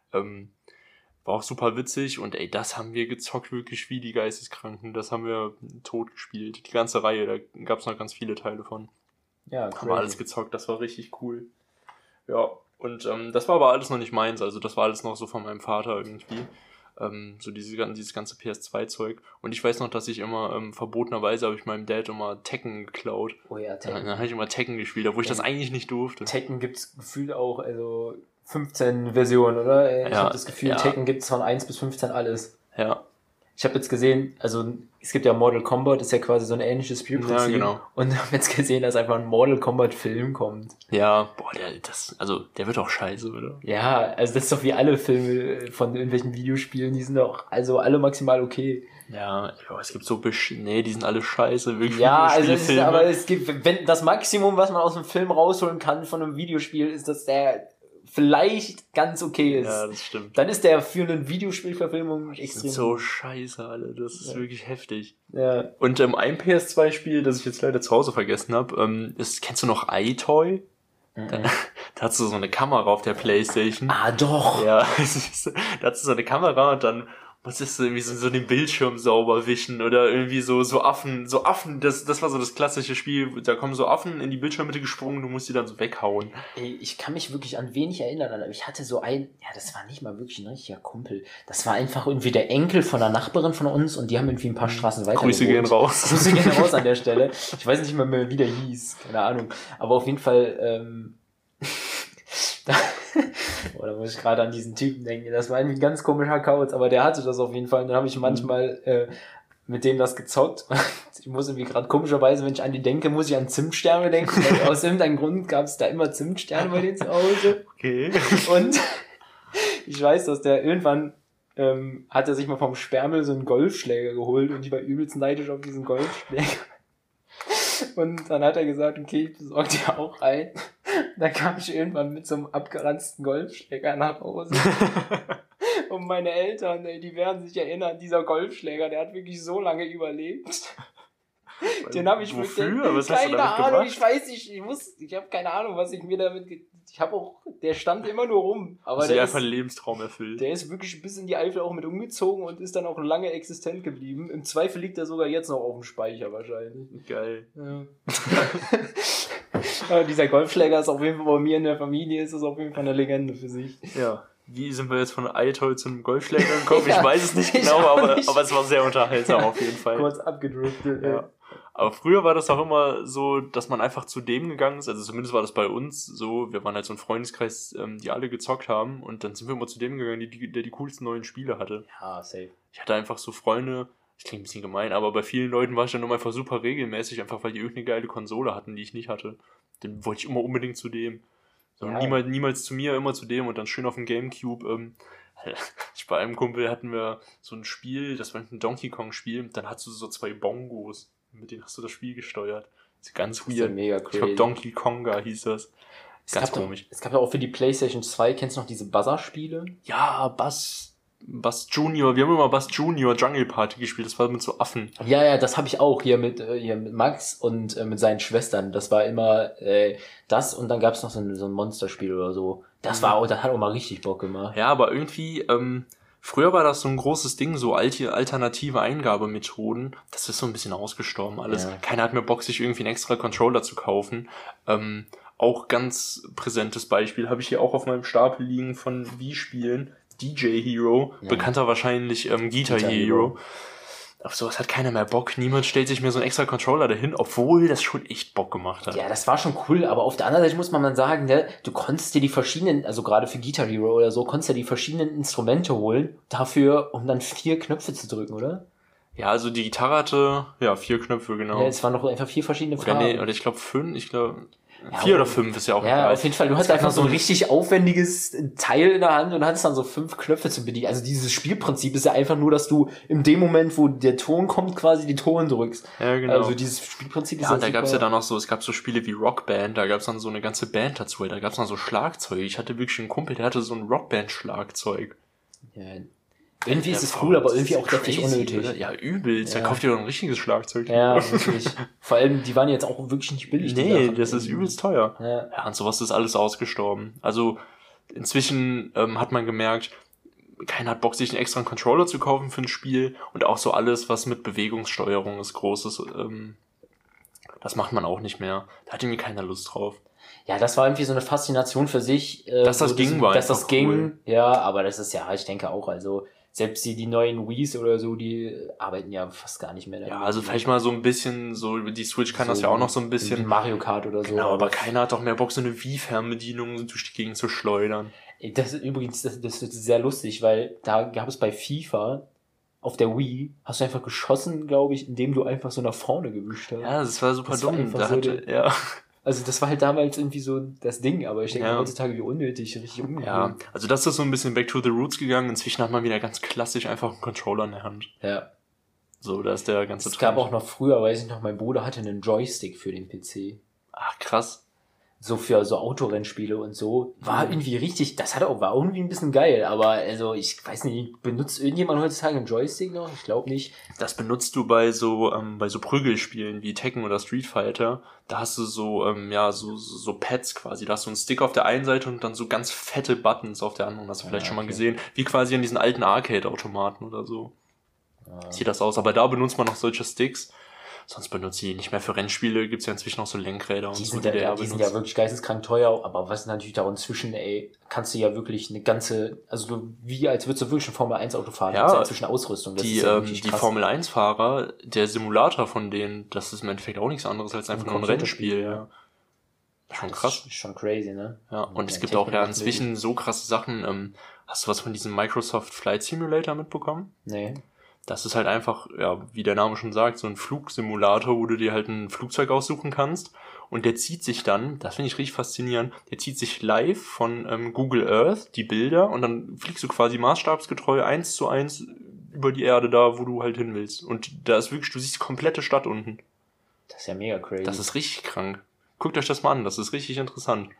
War auch super witzig und ey, das haben wir gezockt wirklich wie die Geisteskranken. Das haben wir tot gespielt. Die ganze Reihe, da gab's noch ganz viele Teile von. Ja, Haben wir alles gezockt, das war richtig cool. Ja, und das war aber alles noch nicht meins, also das war alles noch so von meinem Vater irgendwie. So dieses ganze PS2-Zeug. Und ich weiß noch, dass ich immer verbotenerweise habe ich meinem Dad immer Tekken geklaut. Oh ja, Tekken. Dann habe ich immer Tekken gespielt, obwohl ich das eigentlich nicht durfte. Tekken gibt's gefühlt auch, also 15 Versionen, oder? Ich Ja, habe das Gefühl, ja. Tekken gibt's von 1 bis 15 alles. Ja. Ich habe jetzt gesehen, also es gibt ja Mortal Kombat, ist ja quasi so ein ähnliches Spielprinzip. Ja, genau. Und habe jetzt gesehen, dass einfach ein Mortal Kombat Film kommt. Ja, boah, der wird auch scheiße, oder? Ja, also das ist doch wie alle Filme von irgendwelchen Videospielen, die sind doch also alle maximal okay. Ja, es gibt so die sind alle scheiße, wirklich. Ja, also Videospielfilme. aber es gibt, wenn das Maximum, was man aus einem Film rausholen kann von einem Videospiel, ist, dass der vielleicht ganz okay ist. Ja, das stimmt. Dann ist der für eine Videospielverfilmung Die extrem. sind so scheiße alle, das ist wirklich heftig. Ja. Und ein PS2-Spiel, das ich jetzt leider zu Hause vergessen habe, kennst du noch iToy? Da hast du so eine Kamera auf der Playstation. Ah, doch. Ja, da hast du so eine Kamera und dann musstest du irgendwie so den Bildschirm sauber wischen oder irgendwie so Affen, das war so das klassische Spiel, da kommen so Affen in die Bildschirmmitte gesprungen, du musst die dann so weghauen. Ey, ich kann mich wirklich an wenig erinnern, aber ich hatte so das war nicht mal wirklich ein richtiger Kumpel. Das war einfach irgendwie der Enkel von einer Nachbarin von uns und die haben irgendwie ein paar Straßen weiter Grüße gehen raus. Grüße gehen raus an der Stelle. Ich weiß nicht mehr, wie der hieß, keine Ahnung. Aber auf jeden Fall, da muss ich gerade an diesen Typen denken. Das war irgendwie ein ganz komischer Kauz, aber der hatte das auf jeden Fall. Und dann habe ich manchmal mit dem das gezockt. Ich muss irgendwie gerade komischerweise, wenn ich an die denke, muss ich an Zimtsterne denken. Weil aus irgendeinem Grund gab es da immer Zimtsterne bei denen zu Hause. Okay. Und ich weiß, dass der irgendwann hat er sich mal vom Sperrmüll so einen Golfschläger geholt und ich war übelst neidisch auf diesen Golfschläger. Und dann hat er gesagt, okay, ich besorge dir auch einen. Dann kam ich irgendwann mit so einem abgeranzten Golfschläger nach Hause. Und meine Eltern, die werden sich erinnern, dieser Golfschläger, der hat wirklich so lange überlebt. Den habe ich Wofür? Was hast du keine damit Ahnung, gemacht? ich weiß nicht, ich habe keine Ahnung, was ich mir damit, der stand immer nur rum. Aber Also der einfach ist, einen Lebstraum erfüllt. der ist wirklich bis in die Eifel auch mit umgezogen und ist dann auch lange existent geblieben. Im Zweifel liegt er sogar jetzt noch auf dem Speicher wahrscheinlich. Geil. Ja. Aber dieser Golfschläger ist auf jeden Fall bei mir in der Familie, ist das auf jeden Fall eine Legende für sich. Ja. Wie sind wir jetzt von iToy zu einem Golfschläger gekommen? Ja, ich weiß es nicht ich genau, auch aber nicht. es war sehr unterhaltsam auf jeden Fall. Kurz abgedriftet. Ja. Aber früher war das auch immer so, dass man einfach zu dem gegangen ist, also zumindest war das bei uns so, wir waren halt so ein Freundeskreis, die alle gezockt haben und dann sind wir immer zu dem gegangen, der die coolsten neuen Spiele hatte. Ja, safe. Ich hatte einfach so Freunde, das klingt ein bisschen gemein, aber bei vielen Leuten war ich dann immer einfach super regelmäßig, einfach weil die irgendeine geile Konsole hatten, die ich nicht hatte. Dann wollte ich immer unbedingt zu dem. So, Ja. niemals zu mir, immer zu dem und dann schön auf dem Gamecube. Bei einem Kumpel hatten wir so ein Spiel, das war ein Donkey Kong Spiel, dann hattest du so 2 Bongos, mit denen hast du das Spiel gesteuert. Das ist ganz Das ist weird. ja mega Ich crazy. glaube Donkey Konga hieß das. Ganz komisch. Es gab ja auch für die PlayStation 2, kennst du noch diese Buzzer-Spiele? Ja, Bass Junior, wir haben immer Bass Junior Jungle Party gespielt, das war mit so Affen. Ja, das habe ich auch hier mit Max und mit seinen Schwestern. Das war immer das und dann gab's noch so ein Monsterspiel oder so. Das hat auch mal richtig Bock gemacht. Ja, aber irgendwie, früher war das so ein großes Ding, so alternative Eingabemethoden. Das ist so ein bisschen ausgestorben alles. Ja. Keiner hat mehr Bock, sich irgendwie einen extra Controller zu kaufen. Auch ganz präsentes Beispiel habe ich hier auch auf meinem Stapel liegen von Wii-Spielen. DJ Hero, Ja. bekannter wahrscheinlich Guitar Hero. Auf sowas hat keiner mehr Bock. Niemand stellt sich mehr so einen extra Controller dahin, obwohl das schon echt Bock gemacht hat. Ja, das war schon cool, aber auf der anderen Seite muss man mal sagen, ne, du konntest dir die verschiedenen, also gerade für Guitar Hero oder so, konntest du dir die verschiedenen Instrumente holen, dafür, um dann 4 Knöpfe zu drücken, oder? Ja, also die Gitarre hatte, 4 Knöpfe, genau. Ja, es waren noch einfach 4 verschiedene Oder Farben. oder ich glaube 5, 4 oder 5 ist ja auch Ja, egal. auf jeden Fall. Du hast einfach so ein richtig aufwendiges Teil in der Hand und hattest dann so 5 Knöpfe zu bedienen. Also dieses Spielprinzip ist ja einfach nur, dass du in dem Moment, wo der Ton kommt, quasi die Ton drückst. Ja, genau. Also dieses Spielprinzip ist Ja, und da super. gab's ja dann noch so, es gab so Spiele wie Rockband, da gab's dann so eine ganze Band dazu, da gab's dann so Schlagzeug. Ich hatte wirklich einen Kumpel, der hatte so ein Rockband-Schlagzeug. Ja. Irgendwie ist Der es war- cool, aber das irgendwie ist auch deftig crazy, unnötig. oder? Ja, übelst. Ja. Da kauft ihr doch ein richtiges Schlagzeug. Ja, wirklich. Vor allem, die waren jetzt auch wirklich nicht billig. die Nee, Sachen. das ist übelst teuer. Ja. Ja, und sowas ist alles ausgestorben. Also, inzwischen hat man gemerkt, keiner hat Bock, sich einen extra Controller zu kaufen für ein Spiel und auch so alles, was mit Bewegungssteuerung ist, Großes, das macht man auch nicht mehr. Da hat irgendwie keiner Lust drauf. Ja, das war irgendwie so eine Faszination für sich. Dass das ging, war dass das einfach ging, cool. ja, aber das ist ja, ich denke auch, also selbst die neuen Wiis oder so, die arbeiten ja fast gar nicht mehr damit. Ja, also vielleicht mal so ein bisschen, so die Switch kann das So ja auch noch so ein wie bisschen. Mario Kart oder so. Genau, aber keiner hat doch mehr Bock, so eine Wii-Fernbedienung durch die Gegend zu schleudern. Das ist übrigens, das ist sehr lustig, weil da gab es bei FIFA auf der Wii, hast du einfach geschossen, glaube ich, indem du einfach so nach vorne gewischt hast. Ja, das war super Das war dumm. einfach Da so hatte, ja. Also das war halt damals irgendwie so das Ding, aber ich denke Ja. heutzutage wie unnötig, richtig umgehen. Ja, also das ist so ein bisschen back to the roots gegangen. Inzwischen hat man wieder ganz klassisch einfach einen Controller in der Hand. Ja. So, da ist der ganze Es gab auch noch früher, weiß ich noch, mein Bruder hatte einen Joystick für den PC. Ach, krass. So für so Autorennspiele und so. War irgendwie richtig, war irgendwie ein bisschen geil, aber also ich weiß nicht, benutzt irgendjemand heutzutage einen Joystick noch? Ich glaube nicht. Das benutzt du bei so Prügelspielen wie Tekken oder Street Fighter. Da hast du so, so Pads quasi. Da hast du einen Stick auf der einen Seite und dann so ganz fette Buttons auf der anderen. Hast du vielleicht schon mal gesehen. Wie quasi an diesen alten Arcade-Automaten oder so. Sieht das aus. Aber da benutzt man noch solche Sticks. Sonst benutze ich die nicht mehr für Rennspiele. Gibt's ja inzwischen auch so Lenkräder und Die so. sind ja wirklich geisteskrank teuer, aber was natürlich da inzwischen, kannst du ja wirklich eine ganze, also wie als würdest du wirklich ein Formel 1 Auto fahren. Ja, Das ist ja inzwischen Ausrüstung. Das ist ja wirklich die krass. Formel 1 Fahrer, der Simulator von denen, das ist im Endeffekt auch nichts anderes als einfach nur ein Rennspiel, ja. Schon krass. Ist schon crazy, ne? Ja, und es Ja, gibt auch ja Technik inzwischen so krasse Sachen. Hast du was von diesem Microsoft Flight Simulator mitbekommen? Nee. Das ist halt einfach, ja, wie der Name schon sagt, so ein Flugsimulator, wo du dir halt ein Flugzeug aussuchen kannst. Und der zieht sich dann, das finde ich richtig faszinierend, der zieht sich live von Google Earth die Bilder und dann fliegst du quasi maßstabsgetreu 1:1 über die Erde da, wo du halt hin willst. Und da ist wirklich, du siehst die komplette Stadt unten. Das ist ja mega crazy. Das ist richtig krank. Guckt euch das mal an, das ist richtig interessant.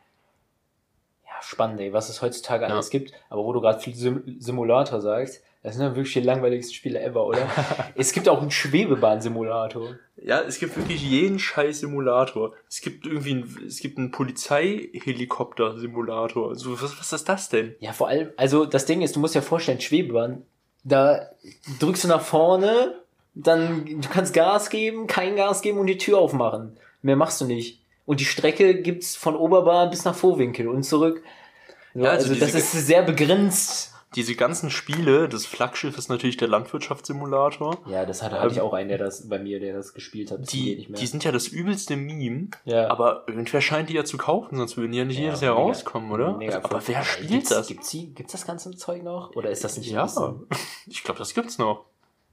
ja spannend, ey, was es heutzutage alles gibt. Aber wo du gerade viel Simulator sagst, das sind ja wirklich die langweiligsten Spiele ever, oder? Es gibt auch einen Schwebebahn-Simulator. Ja, es gibt wirklich jeden scheiß Simulator. Es gibt einen Polizeihelikopter-Simulator. Also, was ist das denn? Ja, vor allem, also das Ding ist, du musst dir vorstellen, Schwebebahn, da drückst du nach vorne, dann du kannst Gas geben, kein Gas geben und die Tür aufmachen. Mehr machst du nicht. Und die Strecke gibt's von Oberbahn bis nach Vorwinkel und zurück. Ja, also das ist sehr begrenzt. Diese ganzen Spiele, das Flaggschiff ist natürlich der Landwirtschaftssimulator. Ja, das hatte ich auch einen, der das gespielt hat. Das geht nicht mehr. Die sind ja das übelste Meme, Ja. aber irgendwer scheint die ja zu kaufen, sonst würden die ja nicht jedes Jahr mega- rauskommen, oder? mega Aber wer erfolgreich. spielt das? Gibt's das ganze Zeug noch? Oder ist das nicht Ja, ein bisschen- ich glaube, das gibt's noch.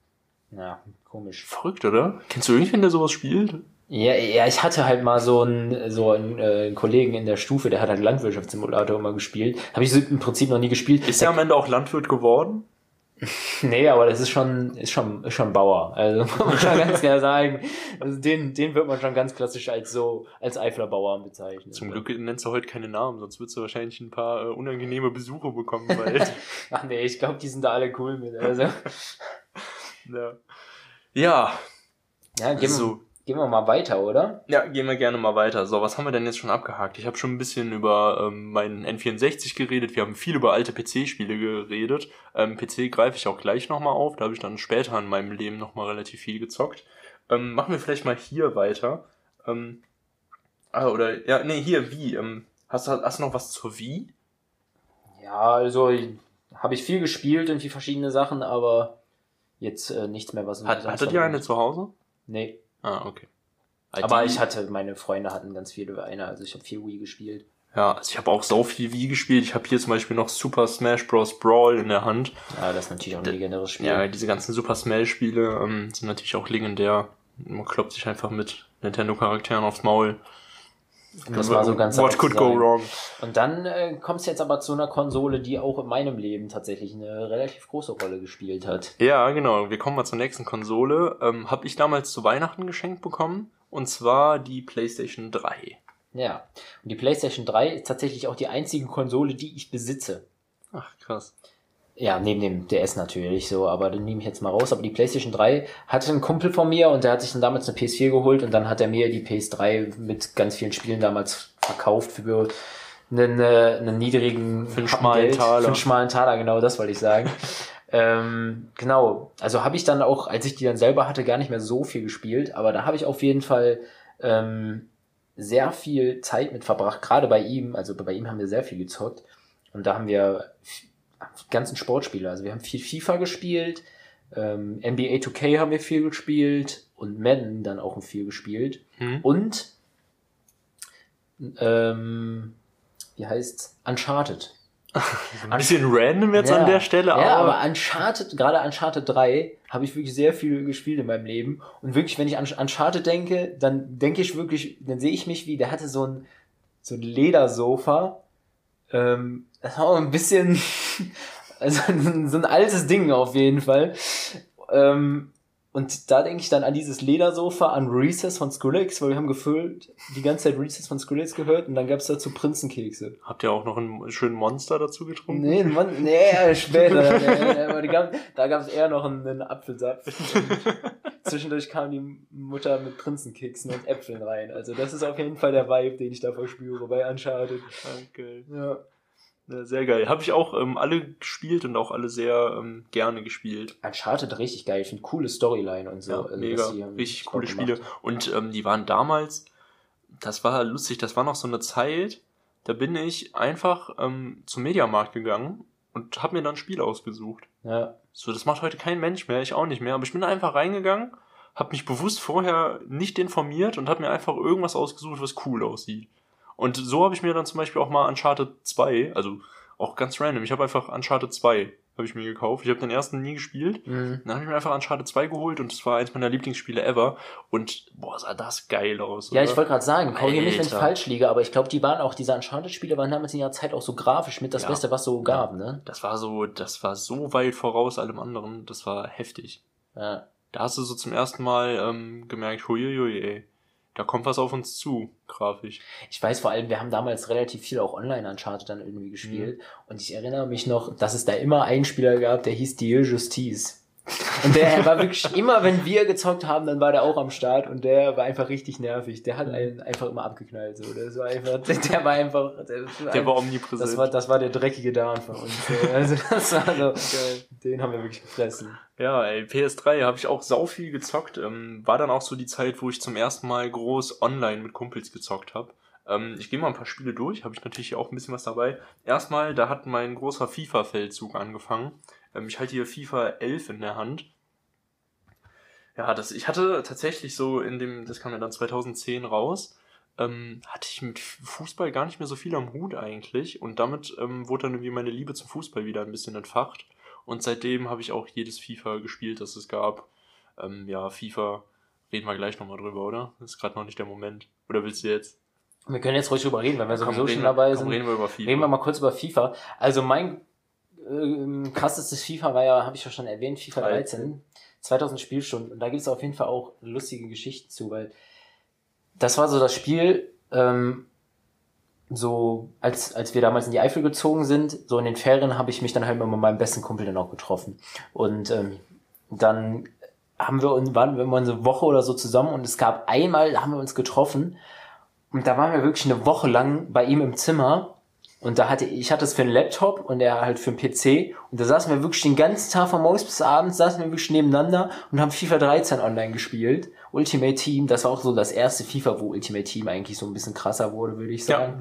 Ja, komisch. Verrückt, oder? Kennst du irgendwen, der sowas spielt? Ja, ich hatte halt mal so einen Kollegen in der Stufe, der hat halt Landwirtschaftssimulator immer gespielt. Habe ich so im Prinzip noch nie gespielt. Ist er am Ende auch Landwirt geworden? Nee, aber das ist schon Bauer. Also muss man schon ganz klar sagen. Also den wird man schon ganz klassisch als Eifler Bauern bezeichnen. Zum Glück nennst du heute keine Namen, sonst würdest du wahrscheinlich ein paar unangenehme Besuche bekommen bald. Ach nee, ich glaube, die sind da alle cool mit. Also. Ja. Ja, So. gehen wir mal weiter, oder? Ja, gehen wir gerne mal weiter. So, was haben wir denn jetzt schon abgehakt? Ich habe schon ein bisschen über meinen N64 geredet. Wir haben viel über alte PC-Spiele geredet. PC greife ich auch gleich nochmal auf. Da habe ich dann später in meinem Leben nochmal relativ viel gezockt. Machen wir vielleicht mal hier weiter. Hier, Wii. Hast du noch was zur Wii? Ja, also habe ich viel gespielt, irgendwie verschiedene Sachen, aber jetzt nichts mehr, was... Hattet ihr eine zu Hause? Nee. Ah, okay. Aber meine Freunde hatten ganz viele eine, also ich habe viel Wii gespielt. Ja, also ich habe auch so viel Wii gespielt. Ich habe hier zum Beispiel noch Super Smash Bros. Brawl in der Hand. Ja, das ist natürlich auch ein legendäres Spiel. Ja, diese ganzen Super Smash-Spiele sind natürlich auch legendär. Man kloppt sich einfach mit Nintendo-Charakteren aufs Maul. Das war so ganz What could go wrong? Und dann kommst du jetzt aber zu einer Konsole, die auch in meinem Leben tatsächlich eine relativ große Rolle gespielt hat. Ja, genau. Wir kommen mal zur nächsten Konsole. Habe ich damals zu Weihnachten geschenkt bekommen. Und zwar die PlayStation 3. Ja. Und die PlayStation 3 ist tatsächlich auch die einzige Konsole, die ich besitze. Ach, krass. Ja, neben dem DS natürlich so, aber den nehme ich jetzt mal raus. Aber die PlayStation 3 hatte ein Kumpel von mir und der hat sich dann damals eine PS4 geholt und dann hat er mir die PS3 mit ganz vielen Spielen damals verkauft für einen niedrigen für einen schmalen Taler. Für einen schmalen Taler, genau, das wollte ich sagen. Genau, also habe ich dann auch, als ich die dann selber hatte, gar nicht mehr so viel gespielt, aber da habe ich auf jeden Fall sehr viel Zeit mit verbracht, gerade bei ihm, also bei ihm haben wir sehr viel gezockt und da haben wir die ganzen Sportspiele, also wir haben viel FIFA gespielt, NBA 2K haben wir viel gespielt und Madden dann auch viel gespielt und wie heißt's? Uncharted. Ein bisschen random jetzt an der Stelle, aber Uncharted, gerade Uncharted 3, habe ich wirklich sehr viel gespielt in meinem Leben. Und wirklich, wenn ich an Uncharted denke, dann denke ich wirklich, dann sehe ich mich wie, der hatte so ein Ledersofa. Das war ein bisschen, also so ein altes Ding auf jeden Fall. Und da denke ich dann an dieses Ledersofa, an Reese's von Skrillex, weil wir haben gefüllt die ganze Zeit Reese's von Skrillex gehört und dann gab es dazu Prinzenkekse. Habt ihr auch noch einen schönen Monster dazu getrunken? Nee, später. Aber da gab es eher noch einen Apfelsaft. Zwischendurch kam die Mutter mit Prinzenkeksen und Äpfeln rein. Also das ist auf jeden Fall der Vibe, den ich da verspüre bei Uncharted. Okay. Ja. Ja, sehr geil. Habe ich auch alle gespielt und auch alle sehr gerne gespielt. Uncharted richtig geil. Ich finde coole Storyline und so. Ja, also, mega. Richtig coole Spiele. Und die waren damals, das war lustig, das war noch so eine Zeit, da bin ich einfach zum Mediamarkt gegangen und habe mir dann ein Spiel ausgesucht. Ja. So, das macht heute kein Mensch mehr, ich auch nicht mehr. Aber ich bin da einfach reingegangen, habe mich bewusst vorher nicht informiert und habe mir einfach irgendwas ausgesucht, was cool aussieht. Und so habe ich mir dann zum Beispiel auch mal Uncharted 2, also auch ganz random, ich habe einfach Uncharted 2 habe ich mir gekauft. Ich habe den ersten nie gespielt. Dann habe ich mir einfach Uncharted 2 geholt und das war eins meiner Lieblingsspiele ever. Und boah, sah das geil aus. Ja, oder? ich wollte gerade sagen, korrigiere mich, wenn ich falsch liege, aber ich glaube, diese Uncharted-Spiele waren damals in ihrer Zeit auch so grafisch mit das Beste, was so gab, ne? Das war so weit voraus allem anderen, das war heftig. Ja. Da hast du so zum ersten Mal gemerkt, huiuiui, ey. Da kommt was auf uns zu, grafisch. Ich weiß vor allem, wir haben damals relativ viel auch online Uncharted dann irgendwie gespielt. Und ich erinnere mich noch, dass es da immer einen Spieler gab, der hieß Dieu Justice. Und der war wirklich immer, wenn wir gezockt haben, dann war der auch am Start und der war einfach richtig nervig. Der hat einen einfach immer abgeknallt. So. Der war omnipräsent. Das war der dreckige Darm von uns. Also das war so, geil. Den haben wir wirklich gefressen. Ja, ey, PS3 habe ich auch sau viel gezockt. War dann auch so die Zeit, wo ich zum ersten Mal groß online mit Kumpels gezockt habe. Ich gehe mal ein paar Spiele durch, habe ich natürlich auch ein bisschen was dabei. Erstmal, da hat mein großer FIFA-Feldzug angefangen. Ich halte hier FIFA 11 in der Hand. Ja, ich hatte tatsächlich so das kam ja dann 2010 raus, hatte ich mit Fußball gar nicht mehr so viel am Hut eigentlich. Und damit wurde dann irgendwie meine Liebe zum Fußball wieder ein bisschen entfacht. Und seitdem habe ich auch jedes FIFA gespielt, das es gab. Ja, FIFA, reden wir gleich nochmal drüber, oder? Das ist gerade noch nicht der Moment. Oder willst du jetzt? Wir können jetzt ruhig drüber reden, weil wir sowieso schon dabei sind. Reden wir über FIFA. Reden wir mal kurz über FIFA. Also mein krassestes FIFA war ja, habe ich ja schon erwähnt, FIFA 13. 2000 Spielstunden. Und da gibt es auf jeden Fall auch lustige Geschichten zu, weil das war so das Spiel, so als wir damals in die Eifel gezogen sind, so in den Ferien habe ich mich dann halt mit meinem besten Kumpel dann auch getroffen. Und dann waren wir mal eine Woche oder so zusammen und es gab einmal, da haben wir uns getroffen und da waren wir wirklich eine Woche lang bei ihm im Zimmer und ich hatte es für einen Laptop und er halt für einen PC und da saßen wir wirklich den ganzen Tag von morgens bis abends, saßen wir wirklich nebeneinander und haben FIFA 13 online gespielt. Ultimate Team, das war auch so das erste FIFA, wo Ultimate Team eigentlich so ein bisschen krasser wurde, würde ich sagen.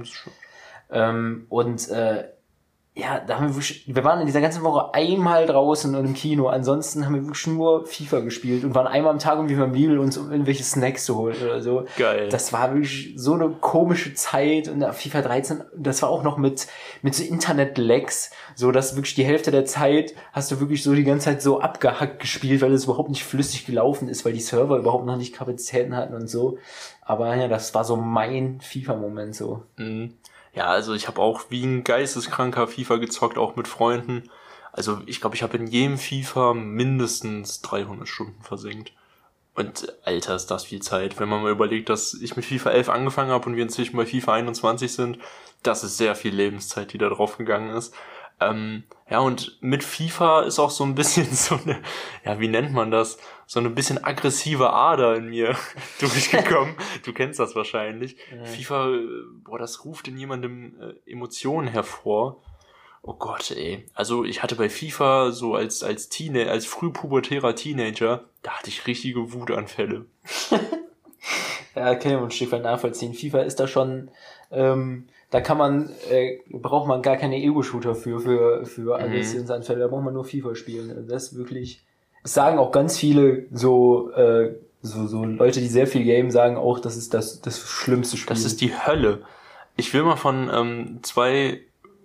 Ja, ja, da haben wir waren in dieser ganzen Woche einmal draußen und im Kino. Ansonsten haben wir wirklich nur FIFA gespielt und waren einmal am Tag irgendwie beim Lidl uns um irgendwelche Snacks zu holen oder so. Geil. Das war wirklich so eine komische Zeit und FIFA 13, das war auch noch mit so Internet-Lags, so dass wirklich die Hälfte der Zeit hast du wirklich so die ganze Zeit so abgehackt gespielt, weil es überhaupt nicht flüssig gelaufen ist, weil die Server überhaupt noch nicht Kapazitäten hatten und so. Aber ja, das war so mein FIFA-Moment so. Mhm. Ja, also ich habe auch wie ein geisteskranker FIFA gezockt, auch mit Freunden. Also ich glaube, ich habe in jedem FIFA mindestens 300 Stunden versenkt. Und Alter, ist das viel Zeit. Wenn man mal überlegt, dass ich mit FIFA 11 angefangen habe und wir inzwischen bei FIFA 21 sind, das ist sehr viel Lebenszeit, die da drauf gegangen ist. Ja, und mit FIFA ist auch so ein bisschen so eine, ja, wie nennt man das? So eine bisschen aggressive Ader in mir durchgekommen. Du kennst das wahrscheinlich. FIFA, das ruft in jemandem Emotionen hervor. Oh Gott, ey. Also ich hatte bei FIFA so als frühpubertärer Teenager, da hatte ich richtige Wutanfälle. Ja, kann ich ein Stück weit nachvollziehen. FIFA ist da schon, da braucht man gar keine Ego-Shooter für Aggressionsanfälle, da braucht man nur FIFA spielen. Also das ist wirklich, es sagen auch ganz viele so Leute, die sehr viel gamen, sagen auch, das ist das schlimmste Spiel. Das ist die Hölle. Ich will mal von zwei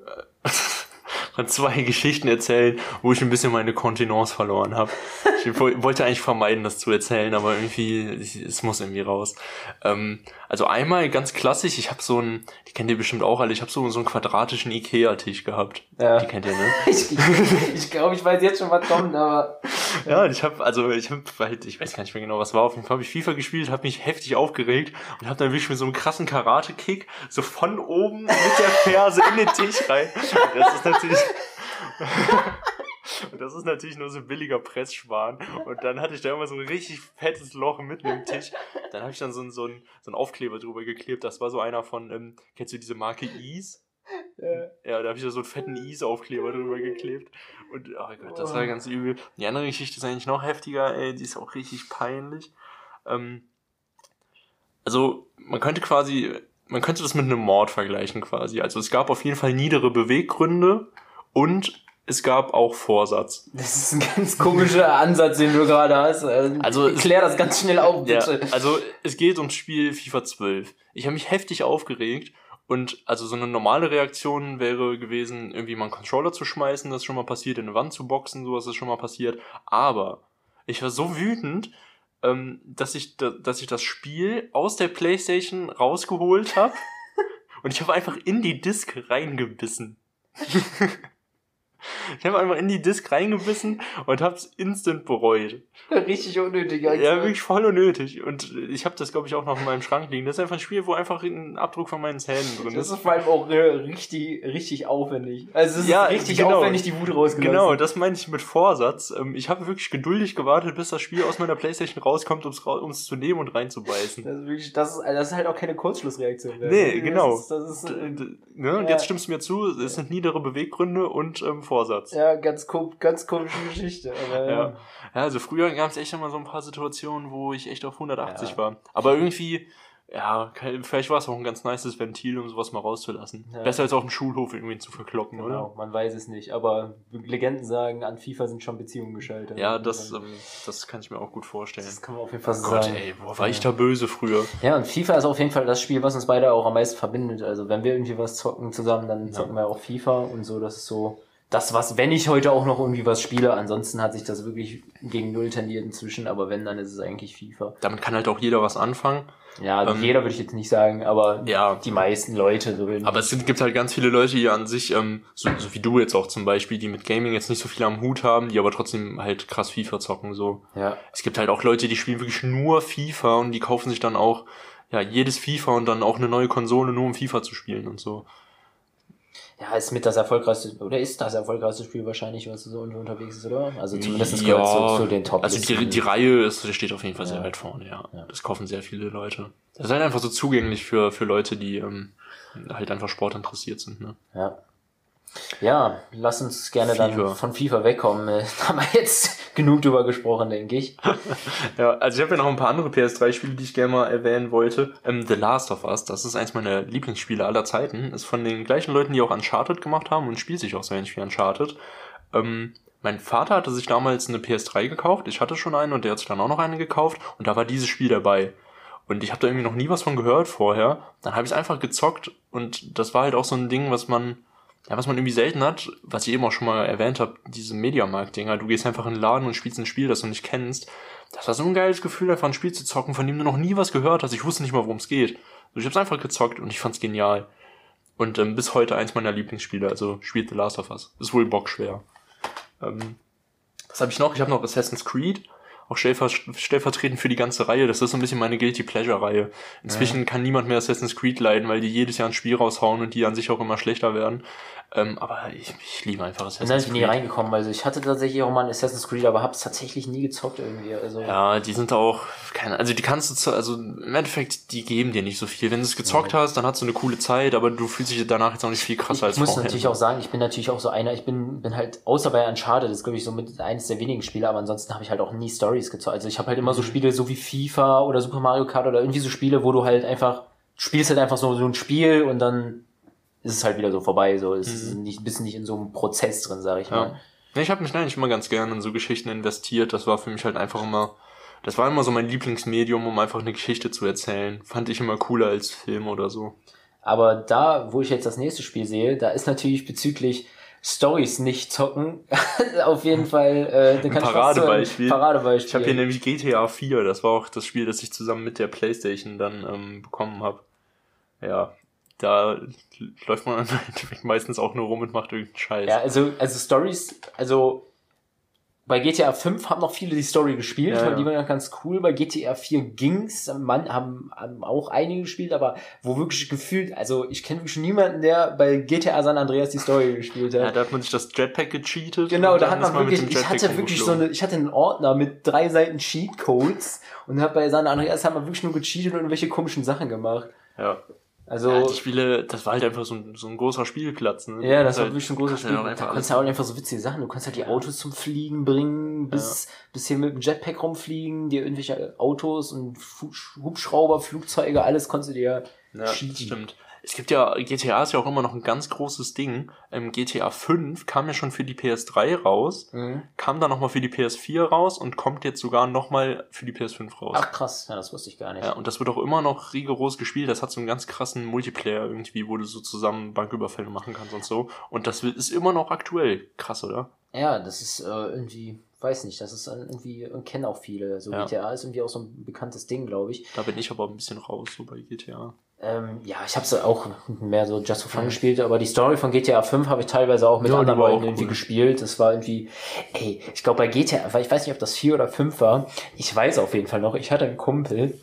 Geschichten erzählen, wo ich ein bisschen meine Kontenance verloren habe. Ich wollte eigentlich vermeiden, das zu erzählen, aber irgendwie, es muss irgendwie raus. Also einmal ganz klassisch, ich habe die kennt ihr bestimmt auch alle, ich habe so einen quadratischen Ikea-Tisch gehabt. Ja. Die kennt ihr, ne? Ich glaube, ich weiß jetzt schon, was kommt, aber... Ja, ich weiß gar nicht mehr genau, was war. Auf jeden Fall habe ich FIFA gespielt, habe mich heftig aufgeregt und habe dann wirklich mit so einem krassen Karate-Kick so von oben mit der Ferse in den Tisch rein. Das ist natürlich nur so ein billiger Pressschwan. Und dann hatte ich da immer so ein richtig fettes Loch mitten im Tisch. Dann habe ich dann so einen Aufkleber drüber geklebt. Das war so einer von, kennst du diese Marke Ease? Ja, da habe ich da so einen fetten Ease-Aufkleber drüber geklebt. Und, oh Gott, das war ganz übel. Die andere Geschichte ist eigentlich noch heftiger, ey, die ist auch richtig peinlich. Also, man könnte das mit einem Mord vergleichen quasi. Also, es gab auf jeden Fall niedere Beweggründe und es gab auch Vorsatz. Das ist ein ganz komischer Ansatz, den du gerade hast. Also klär das ganz schnell auf, bitte. Ja, also, es geht ums Spiel FIFA 12. Ich habe mich heftig aufgeregt. Und also so eine normale Reaktion wäre gewesen, irgendwie mal einen Controller zu schmeißen, das ist schon mal passiert, in eine Wand zu boxen, sowas ist schon mal passiert. Aber ich war so wütend, dass ich das Spiel aus der PlayStation rausgeholt habe und ich habe einfach in die Disk reingebissen. Ich habe einfach in die Disk reingebissen und hab's instant bereut. Richtig unnötig eigentlich. Ja, wirklich voll unnötig. Und ich habe das, glaube ich, auch noch in meinem Schrank liegen. Das ist einfach ein Spiel, wo einfach ein Abdruck von meinen Zähnen drin ist. Das ist vor allem auch richtig aufwendig. Also es ist richtig aufwendig, die Wut rausgelassen. Genau, das meine ich mit Vorsatz. Ich habe wirklich geduldig gewartet, bis das Spiel aus meiner PlayStation rauskommt, um es zu nehmen und reinzubeißen. Das ist halt auch keine Kurzschlussreaktion. Nee, genau. Und jetzt stimmst du mir zu, es sind niedere Beweggründe und Vorsatz. Ja, ganz komische Geschichte. Aber, ja, also früher gab es echt immer so ein paar Situationen, wo ich echt auf 180 war. Aber irgendwie, ja, vielleicht war es auch ein ganz nices Ventil, um sowas mal rauszulassen. Ja. Besser als auf dem Schulhof irgendwie zu verkloppen, oder? Genau, man weiß es nicht. Aber Legenden sagen, an FIFA sind schon Beziehungen gescheitert. Ja, das kann ich mir auch gut vorstellen. Das kann man auf jeden Fall sagen. Gott, ey, boah, war ich da böse früher. Ja, und FIFA ist auf jeden Fall das Spiel, was uns beide auch am meisten verbindet. Also wenn wir irgendwie was zocken zusammen, dann zocken wir auch FIFA und so. Das ist so das, wenn ich heute auch noch irgendwie was spiele. Ansonsten hat sich das wirklich gegen Null tendiert inzwischen. Aber wenn, dann ist es eigentlich FIFA. Damit kann halt auch jeder was anfangen. Ja, jeder würde ich jetzt nicht sagen, aber die meisten Leute. So aber es gibt halt ganz viele Leute, die an sich, so wie du jetzt auch zum Beispiel, die mit Gaming jetzt nicht so viel am Hut haben, die aber trotzdem halt krass FIFA zocken, so. Ja. Es gibt halt auch Leute, die spielen wirklich nur FIFA und die kaufen sich dann auch, jedes FIFA und dann auch eine neue Konsole, nur um FIFA zu spielen und so. Ja, ist das erfolgreichste Spiel wahrscheinlich, was so unterwegs ist, oder? Also zumindest gehört zu den Top. Also die Reihe steht auf jeden Fall sehr weit vorne, ja. Das kaufen sehr viele Leute. Das ist halt einfach so zugänglich für Leute, die halt einfach Sport interessiert sind, ne? Ja. Ja, lass uns gerne dann von FIFA wegkommen. Da haben wir jetzt genug drüber gesprochen, denke ich. Ja, also ich habe ja noch ein paar andere PS3-Spiele, die ich gerne mal erwähnen wollte. The Last of Us, das ist eins meiner Lieblingsspiele aller Zeiten. Ist von den gleichen Leuten, die auch Uncharted gemacht haben und spielt sich auch so ähnlich wie Uncharted. Mein Vater hatte sich damals eine PS3 gekauft. Ich hatte schon eine und der hat sich dann auch noch eine gekauft. Und da war dieses Spiel dabei. Und ich habe da irgendwie noch nie was von gehört vorher. Dann habe ich es einfach gezockt und das war halt auch so ein Ding, was man irgendwie selten hat, was ich eben auch schon mal erwähnt habe, diese Mediamarkt-Dinger. Du gehst einfach in den Laden und spielst ein Spiel, das du nicht kennst. Das war so ein geiles Gefühl, einfach ein Spiel zu zocken, von dem du noch nie was gehört hast. Ich wusste nicht mal, worum es geht. Also ich hab's einfach gezockt und ich fand's genial. Und bis heute eins meiner Lieblingsspiele, also spielt The Last of Us. Ist wohl bockschwer. Was habe ich noch? Ich habe noch Assassin's Creed auch stellvertretend für die ganze Reihe. Das ist so ein bisschen meine Guilty Pleasure-Reihe. Inzwischen kann niemand mehr Assassin's Creed leiden, weil die jedes Jahr ein Spiel raushauen und die an sich auch immer schlechter werden. Aber ich liebe einfach Assassin's Creed. Da bin ich nie reingekommen. Also ich hatte tatsächlich auch mal ein Assassin's Creed, aber hab's tatsächlich nie gezockt irgendwie. Also ja, die sind auch also die kannst du, also im Endeffekt, die geben dir nicht so viel. Wenn du es gezockt hast, dann hast du eine coole Zeit, aber du fühlst dich danach jetzt auch nicht viel krasser als vorher. Ich muss vorher. natürlich auch sagen, ich bin natürlich auch so einer, ich bin halt, außer bei Uncharted, das ist glaube ich so mit eines der wenigen Spiele, aber ansonsten habe ich halt auch nie Stories gezockt. Also ich habe halt immer so Spiele so wie FIFA oder Super Mario Kart oder irgendwie so Spiele, wo du halt einfach, spielst halt einfach so ein Spiel und dann ist es halt wieder so vorbei, so, es ist nicht, bist nicht in so einem Prozess drin, sag ich mal. Ja, ich habe mich eigentlich immer ganz gerne in so Geschichten investiert. Das war für mich halt einfach immer, das war immer so mein Lieblingsmedium, um einfach eine Geschichte zu erzählen. Fand ich immer cooler als Film oder so. Aber da, wo ich jetzt das nächste Spiel sehe, da ist natürlich bezüglich Stories nicht zocken, auf jeden Fall, ein Paradebeispiel. Paradebeispiel. Ich habe hier nämlich GTA 4, das war auch das Spiel, das ich zusammen mit der PlayStation dann bekommen habe. Ja, da läuft man im Endeffekt meistens auch nur rum und macht irgendeinen Scheiß. Ja, also Stories, also bei GTA 5 haben noch viele die Story gespielt, weil die waren ja ganz cool. Bei GTA 4 ging's, haben auch einige gespielt, aber wo wirklich gefühlt, also ich kenne wirklich niemanden, der bei GTA San Andreas die Story gespielt hat. Ja, da hat man sich das Jetpack gecheatet. Genau, da hat man wirklich, ich hatte einen Ordner mit 3 Seiten Cheatcodes und bei San Andreas hat man wirklich nur gecheatet und irgendwelche komischen Sachen gemacht. Ja. Also, ja, die Spiele, das war halt einfach so ein großer Spielplatz, ne? Ja, das war wirklich ein großer Spiel. Da konntest du auch einfach so witzige Sachen. Du kannst halt die Autos zum Fliegen bringen, bis hier mit dem Jetpack rumfliegen, dir irgendwelche Autos und Hubschrauber, Flugzeuge, alles konntest du dir cheaten. Stimmt. Es gibt ja, GTA ist ja auch immer noch ein ganz großes Ding. GTA 5 kam ja schon für die PS3 raus, kam dann nochmal für die PS4 raus und kommt jetzt sogar nochmal für die PS5 raus. Ach krass, ja, das wusste ich gar nicht. Ja, und das wird auch immer noch rigoros gespielt. Das hat so einen ganz krassen Multiplayer irgendwie, wo du so zusammen Banküberfälle machen kannst und so. Und das ist immer noch aktuell. Krass, oder? Ja, das ist irgendwie, weiß nicht, das ist irgendwie, kennen auch viele. So GTA ist irgendwie auch so ein bekanntes Ding, glaube ich. Da bin ich aber ein bisschen raus, so bei GTA. Ja, ich habe es auch mehr so Just for Fun gespielt, aber die Story von GTA 5 habe ich teilweise auch mit anderen Leuten irgendwie gespielt. Das war irgendwie, ich glaube bei GTA, ich weiß nicht, ob das 4 oder 5 war, ich weiß auf jeden Fall noch, ich hatte einen Kumpel,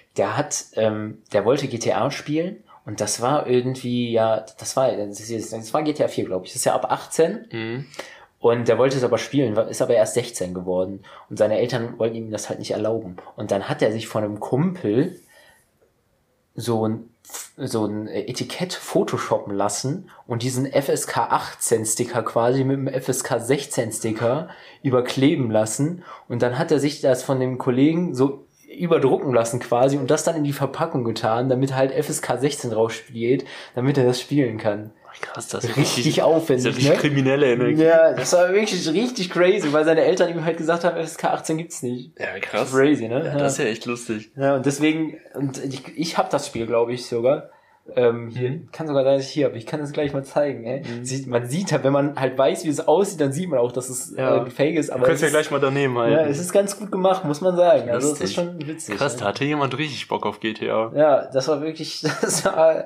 der wollte GTA spielen und das war irgendwie, das war GTA 4, glaube ich, das ist ja ab 18. Und der wollte es aber spielen, ist aber erst 16 geworden und seine Eltern wollten ihm das halt nicht erlauben. Und dann hat er sich von einem Kumpel so ein Etikett photoshoppen lassen und diesen FSK 18 Sticker quasi mit dem FSK 16 Sticker überkleben lassen und dann hat er sich das von dem Kollegen so überdrucken lassen quasi und das dann in die Verpackung getan, damit halt FSK 16 rausspielt, damit er das spielen kann. Krass, das ist richtig aufwendig, das ist ja richtig kriminelle Energie. Ja, das war wirklich richtig crazy, weil seine Eltern ihm halt gesagt haben, FSK 18 gibt's nicht. Ja, krass. Crazy, ne? Ja, das ist ja echt lustig. Ja, und deswegen, ich hab das Spiel, glaube ich, sogar. Hier, kann sogar sein, dass ich hier habe. Ich kann das gleich mal zeigen, ey. Man sieht halt, wenn man halt weiß, wie es aussieht, dann sieht man auch, dass es fake ist. Aber du kannst ja gleich mal daneben halten. Ja, es ist ganz gut gemacht, muss man sagen. Also es ist schon witzig. Krass, da hatte jemand richtig Bock auf GTA. Ja, das war wirklich, das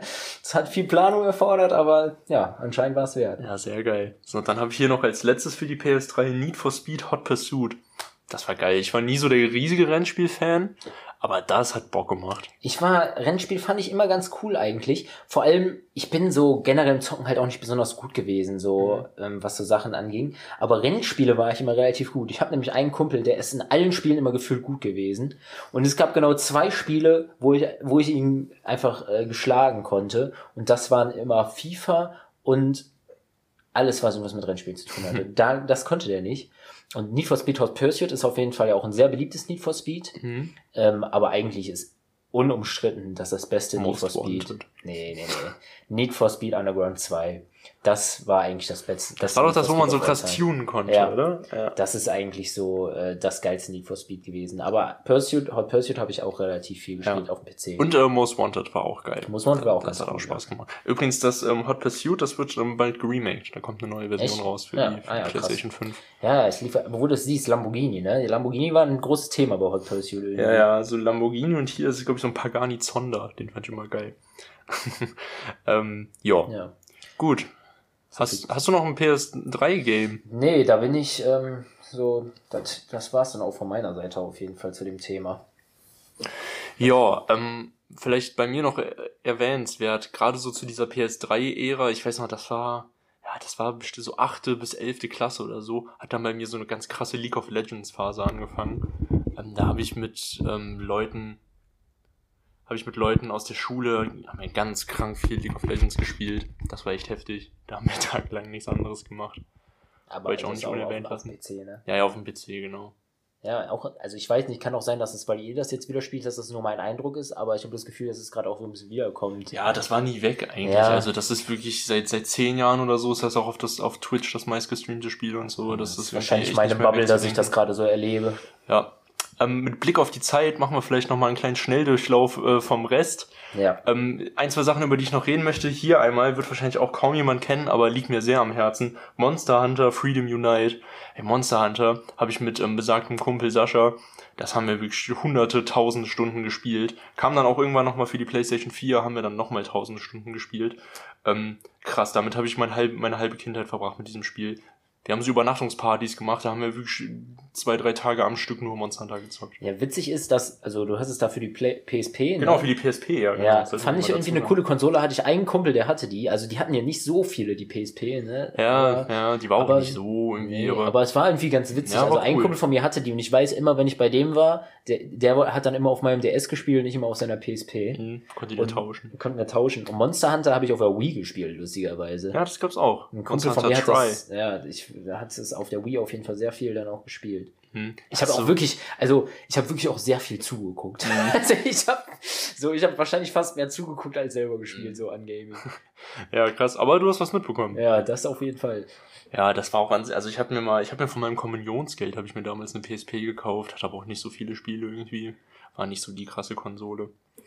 hat viel Planung erfordert, aber ja, anscheinend war es wert. Ja, sehr geil. So, und dann habe ich hier noch als letztes für die PS3 Need for Speed Hot Pursuit. Das war geil. Ich war nie so der riesige Rennspiel-Fan, aber das hat Bock gemacht. Rennspiel fand ich immer ganz cool eigentlich. Vor allem, ich bin so generell im Zocken halt auch nicht besonders gut gewesen, so was so Sachen anging. Aber Rennspiele war ich immer relativ gut. Ich habe nämlich einen Kumpel, der ist in allen Spielen immer gefühlt gut gewesen. Und es gab genau 2 Spiele, wo ich ihn einfach geschlagen konnte. Und das waren immer FIFA und alles, was mit Rennspielen zu tun hatte. Das konnte der nicht. Und Need for Speed Hot Pursuit ist auf jeden Fall ja auch ein sehr beliebtes Need for Speed. Aber eigentlich ist unumstritten, dass das beste Need for Speed. Nee. Need for Speed Underground 2. Das war eigentlich das Beste. Das war doch das, wo man so krass tunen konnte, oder? Ja. Das ist eigentlich so das geilste Need for Speed gewesen. Aber Hot Pursuit habe ich auch relativ viel gespielt auf dem PC. Und Most Wanted war auch geil. Most Wanted war auch ganz cool. Das hat auch Spaß gemacht. Übrigens, das Hot Pursuit, das wird bald geremaked. Da kommt eine neue Version raus für die PlayStation 5. Ja, es lief, wo du es siehst, Lamborghini, ne? Die Lamborghini war ein großes Thema bei Hot Pursuit. Irgendwie. Ja, so Lamborghini und hier ist, glaube ich, so ein Pagani Zonda. Den fand ich immer geil. Gut. Hast du noch ein PS3-Game? Nee, da bin ich so, das war's dann auch von meiner Seite auf jeden Fall zu dem Thema. Ja, vielleicht bei mir noch erwähnenswert, gerade so zu dieser PS3-Ära, ich weiß noch, das war bestimmt so 8. bis 11. Klasse oder so, hat dann bei mir so eine ganz krasse League of Legends-Phase angefangen. Da habe ich mit Leuten aus der Schule, haben wir ganz krank viel League of Legends gespielt. Das war echt heftig. Da haben wir tagelang nichts anderes gemacht. Aber wollte ich auch nicht unerwähnt lassen. Auf dem PC, ne? Ja, auf dem PC, genau. Ja, auch, also ich weiß nicht, kann auch sein, dass es, weil ihr das jetzt wieder spielt, dass das nur mein Eindruck ist, aber ich habe das Gefühl, dass es gerade auch so ein bisschen wiederkommt. Ja, das war nie weg eigentlich. Ja. Also das ist wirklich seit 10 Jahren oder so, ist das auch auf Twitch das meistgestreamte Spiel und so. Das ist wahrscheinlich meine Bubble, dass ich das gerade so erlebe. Ja. Mit Blick auf die Zeit machen wir vielleicht nochmal einen kleinen Schnelldurchlauf vom Rest. Ja. 2 Sachen, über die ich noch reden möchte. Hier einmal, wird wahrscheinlich auch kaum jemand kennen, aber liegt mir sehr am Herzen. Monster Hunter Freedom Unite. Hey, Monster Hunter habe ich mit besagtem Kumpel Sascha, das haben wir wirklich hunderte, tausende Stunden gespielt. Kam dann auch irgendwann nochmal für die PlayStation 4, haben wir dann nochmal tausende Stunden gespielt. Krass, damit habe ich meine halbe Kindheit verbracht mit diesem Spiel. Wir haben so Übernachtungspartys gemacht, da haben wir wirklich 2-3 Tage am Stück nur Monster Hunter gezockt. Ja, witzig ist, dass, also du hast es da für die PSP, ne? Genau, für die PSP, ja. Genau. Ja, fand ich irgendwie eine coole Konsole, hatte ich einen Kumpel, der hatte die, also die hatten ja nicht so viele, die PSP, ne? Ja, die war auch nicht so irgendwie, nee, aber es war irgendwie ganz witzig, ja, also ein Kumpel von mir hatte die und ich weiß immer, wenn ich bei dem war, der hat dann immer auf meinem DS gespielt, nicht immer auf seiner PSP. Konnten wir tauschen. Und Monster Hunter habe ich auf der Wii gespielt, lustigerweise. Ja, das gab's auch. Ein Kumpel von mir hat das, hat es auf der Wii auf jeden Fall sehr viel dann auch gespielt. Ich habe auch wirklich, auch sehr viel zugeguckt. Also ich habe wahrscheinlich fast mehr zugeguckt als selber gespielt, so an Gaming. Ja, krass, aber du hast was mitbekommen. Ja, das auf jeden Fall. Ja, das war auch also ich habe mir von meinem Kommunionsgeld habe ich mir damals eine PSP gekauft, hatte aber auch nicht so viele Spiele irgendwie, war nicht so die krasse Konsole.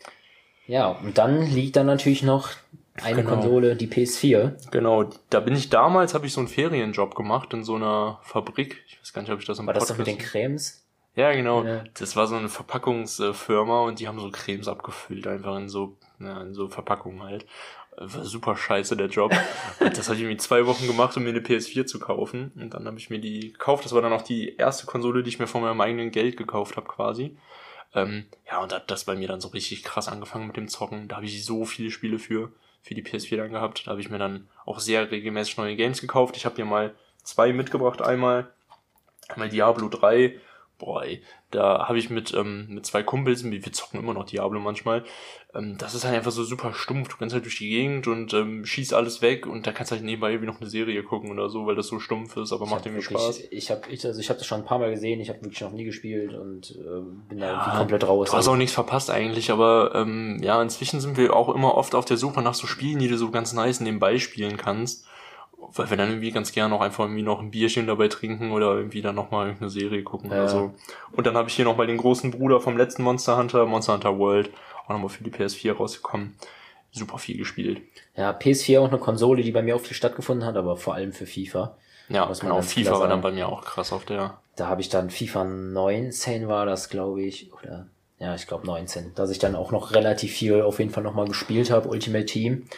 Ja, und dann liegt da natürlich noch eine Konsole, die PS4. Genau, habe ich so einen Ferienjob gemacht in so einer Fabrik. Ich weiß gar nicht, ob ich das im Podcast... War das doch mit den Cremes? Ja, genau. Ja. Das war so eine Verpackungsfirma und die haben so Cremes abgefüllt, einfach in so Verpackungen halt. War super scheiße, der Job. Und das habe ich irgendwie 2 Wochen gemacht, um mir eine PS4 zu kaufen. Und dann habe ich mir die gekauft. Das war dann auch die erste Konsole, die ich mir von meinem eigenen Geld gekauft habe quasi. Ja, und hat das bei mir dann so richtig krass angefangen mit dem Zocken. Da habe ich so viele Spiele für die PS4 dann gehabt. Da habe ich mir dann auch sehr regelmäßig neue Games gekauft. Ich habe hier mal 2 mitgebracht. Einmal Diablo 3. Boah, ey, da habe ich mit 2 Kumpels, wir zocken immer noch Diablo manchmal, das ist halt einfach so super stumpf, du kannst halt durch die Gegend und schießt alles weg und da kannst halt nebenbei irgendwie noch eine Serie gucken oder so, weil das so stumpf ist, aber macht irgendwie Spaß. Ich habe das schon ein paar Mal gesehen, ich habe wirklich noch nie gespielt und bin da irgendwie komplett raus. Du hast auch nichts verpasst eigentlich, aber ja, inzwischen sind wir auch immer oft auf der Suche nach so Spielen, die du so ganz nice nebenbei spielen kannst. Weil wir dann irgendwie ganz gerne auch einfach irgendwie noch ein Bierchen dabei trinken oder irgendwie dann nochmal irgendeine Serie gucken oder so. Und dann habe ich hier nochmal den großen Bruder vom letzten Monster Hunter World, auch nochmal für die PS4 rausgekommen. Super viel gespielt. Ja, PS4 auch eine Konsole, die bei mir auch viel stattgefunden hat, aber vor allem für FIFA. Ja, genau, FIFA war dann bei mir auch krass auf der... Da habe ich dann FIFA 19 war das, glaube ich, oder... Ja, ich glaube 19, dass ich dann auch noch relativ viel auf jeden Fall nochmal gespielt habe, Ultimate Team.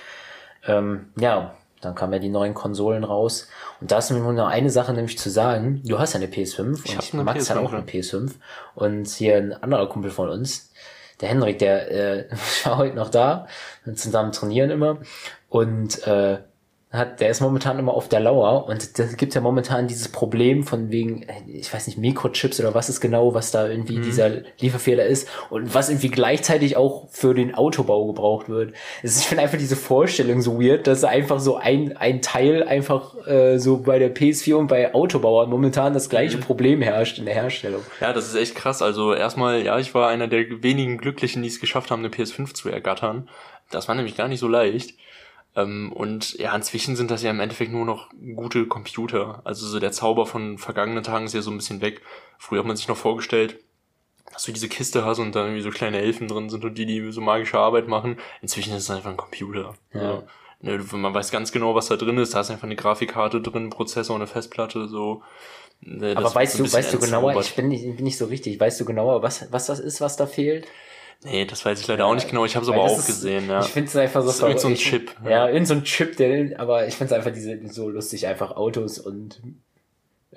Ja, dann kamen ja die neuen Konsolen raus. Und da ist mir nur noch eine Sache nämlich zu sagen. Du hast ja eine PS5 und Max hat auch eine PS5. Und hier ein anderer Kumpel von uns, der Henrik, der war heute noch da und zusammen trainieren immer. Und der ist momentan immer auf der Lauer und das gibt ja momentan dieses Problem von wegen, ich weiß nicht, Mikrochips oder was ist genau, was da irgendwie dieser Lieferfehler ist und was irgendwie gleichzeitig auch für den Autobau gebraucht wird. Ich finde einfach diese Vorstellung so weird, dass einfach so ein Teil einfach so bei der PS4 und bei Autobauern momentan das gleiche Problem herrscht in der Herstellung. Ja, das ist echt krass. Also erstmal, ja, ich war einer der wenigen Glücklichen, die es geschafft haben, eine PS5 zu ergattern. Das war nämlich gar nicht so leicht. Und ja, inzwischen sind das ja im Endeffekt nur noch gute Computer. Also so der Zauber von vergangenen Tagen ist ja so ein bisschen weg. Früher hat man sich noch vorgestellt, dass du diese Kiste hast und dann irgendwie so kleine Elfen drin sind und die so magische Arbeit machen. Inzwischen ist es einfach ein Computer. Ja. Also, man weiß ganz genau, was da drin ist. Da ist einfach eine Grafikkarte drin, ein Prozessor, eine Festplatte, so. Aber weißt du genauer, ich bin nicht so richtig, weißt du genauer, was das ist, was da fehlt? Nee, das weiß ich leider auch nicht genau, ich habe es aber auch gesehen, ja. Ich finde es einfach so... Irgend so ein Chip. Ja, irgend so ein Chip, aber ich finde es einfach so lustig, einfach Autos und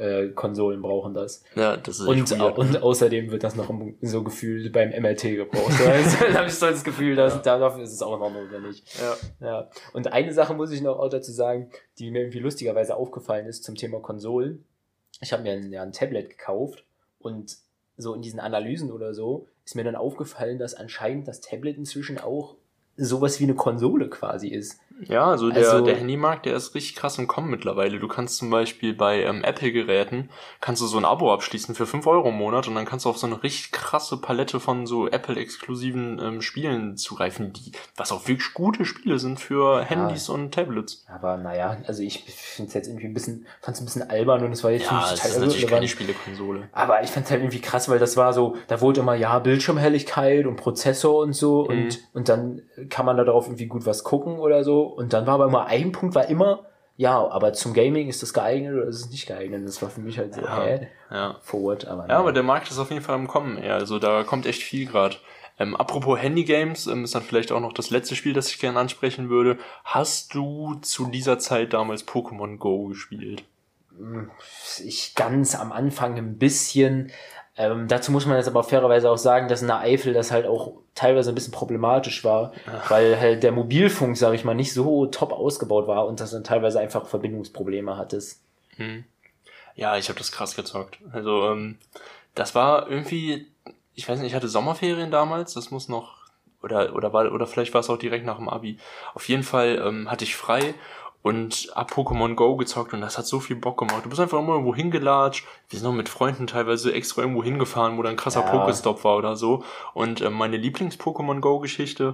Konsolen brauchen das. Ja, das ist echt weird. Und außerdem wird das noch so gefühlt beim MRT gebraucht. Also, dann habe ich so das Gefühl, dass dafür ist es auch noch notwendig. Ja. Und eine Sache muss ich noch auch dazu sagen, die mir irgendwie lustigerweise aufgefallen ist zum Thema Konsolen. Ich habe mir ein Tablet gekauft und so in diesen Analysen oder so ist mir dann aufgefallen, dass anscheinend das Tablet inzwischen auch sowas wie eine Konsole quasi ist. Ja, also der Handymarkt, der ist richtig krass im Kommen mittlerweile. Du kannst zum Beispiel bei Apple-Geräten, kannst du so ein Abo abschließen für 5 Euro im Monat und dann kannst du auf so eine richtig krasse Palette von so Apple-exklusiven Spielen zugreifen, was auch wirklich gute Spiele sind für Handys und Tablets. Aber naja, also ich finde es jetzt irgendwie fand es ein bisschen albern und es war jetzt für mich total irrelevant. Natürlich keine Spielekonsole. Aber ich fand es halt irgendwie krass, weil das war so, da wurde immer, Bildschirmhelligkeit und Prozessor und so und dann kann man da drauf irgendwie gut was gucken oder so. Und dann war aber immer ein Punkt, aber zum Gaming ist das geeignet oder ist es nicht geeignet? Das war für mich halt so, forward. Aber der Markt ist auf jeden Fall am Kommen, also da kommt echt viel gerade. Apropos Handygames, ist dann vielleicht auch noch das letzte Spiel, das ich gerne ansprechen würde. Hast du zu dieser Zeit damals Pokémon Go gespielt? Ich ganz am Anfang ein bisschen. Dazu muss man jetzt aber fairerweise auch sagen, dass in der Eifel das halt auch teilweise ein bisschen problematisch war, weil halt der Mobilfunk, sag ich mal, nicht so top ausgebaut war und dass dann teilweise einfach Verbindungsprobleme hattest. Ja, ich habe das krass gezockt. Also das war irgendwie, ich weiß nicht, ich hatte Sommerferien damals, das muss noch oder vielleicht war es auch direkt nach dem Abi. Auf jeden Fall hatte ich frei und hab Pokémon Go gezockt und das hat so viel Bock gemacht. Du bist einfach immer irgendwo hingelatscht. Wir sind auch mit Freunden teilweise extra irgendwo hingefahren, wo da ein krasser Pokestop war oder so. Und meine Lieblings-Pokémon Go-Geschichte,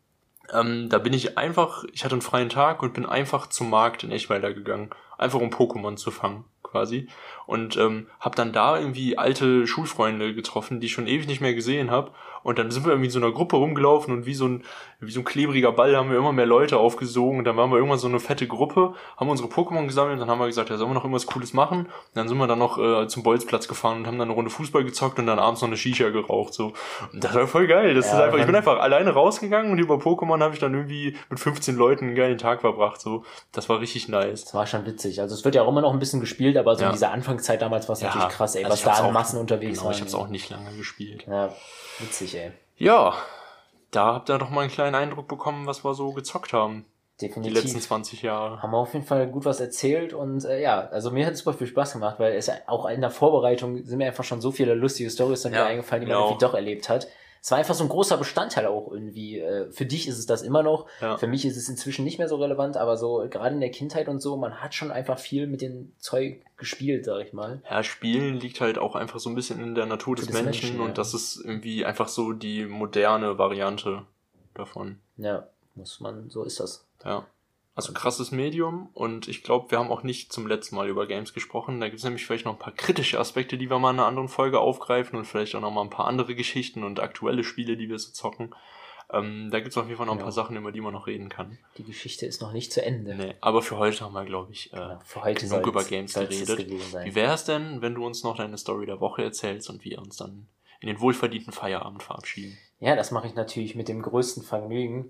da bin ich hatte einen freien Tag und bin einfach zum Markt in Eschweiler gegangen. Einfach um Pokémon zu fangen, quasi. Und hab dann da irgendwie alte Schulfreunde getroffen, die ich schon ewig nicht mehr gesehen habe. Und dann sind wir irgendwie in so einer Gruppe rumgelaufen und wie so ein klebriger Ball haben wir immer mehr Leute aufgesogen. Und dann waren wir irgendwann so eine fette Gruppe, haben unsere Pokémon gesammelt und dann haben wir gesagt, ja, sollen wir noch irgendwas Cooles machen? Und dann sind wir dann noch zum Bolzplatz gefahren und haben dann eine Runde Fußball gezockt und dann abends noch eine Shisha geraucht. So. Und das war voll geil. Ich bin einfach alleine rausgegangen und über Pokémon habe ich dann irgendwie mit 15 Leuten einen geilen Tag verbracht. So. Das war richtig nice. Das war schon witzig. Also es wird ja auch immer noch ein bisschen gespielt, aber so in dieser Anfangszeit damals war es natürlich krass, ey, was da an Massen unterwegs war. Ich habe es auch nicht lange gespielt. Ja, witzig, ey. Ja, da habt ihr doch mal einen kleinen Eindruck bekommen, was wir so gezockt haben. Definitiv. Die letzten 20 Jahre. Haben wir auf jeden Fall gut was erzählt und also mir hat es super viel Spaß gemacht, weil es auch in der Vorbereitung sind mir einfach schon so viele lustige Storys dann wieder eingefallen, die man irgendwie doch erlebt hat. Es war einfach so ein großer Bestandteil auch irgendwie. Für dich ist es das immer noch. Ja. Für mich ist es inzwischen nicht mehr so relevant, aber so gerade in der Kindheit und so, man hat schon einfach viel mit dem Zeug gespielt, sag ich mal. Ja, Spielen liegt halt auch einfach so ein bisschen in der Natur des Menschen und das ist irgendwie einfach so die moderne Variante davon. Ja, so ist das. Ja. Also krasses Medium und ich glaube, wir haben auch nicht zum letzten Mal über Games gesprochen. Da gibt es nämlich vielleicht noch ein paar kritische Aspekte, die wir mal in einer anderen Folge aufgreifen und vielleicht auch noch mal ein paar andere Geschichten und aktuelle Spiele, die wir so zocken. Da gibt es auf jeden Fall noch ein paar Sachen, über die man noch reden kann. Die Geschichte ist noch nicht zu Ende. Nee, aber für heute haben wir, glaube ich, genug über Games geredet. Wie wäre es denn, wenn du uns noch deine Story der Woche erzählst und wir uns dann in den wohlverdienten Feierabend verabschieden? Ja, das mache ich natürlich mit dem größten Vergnügen.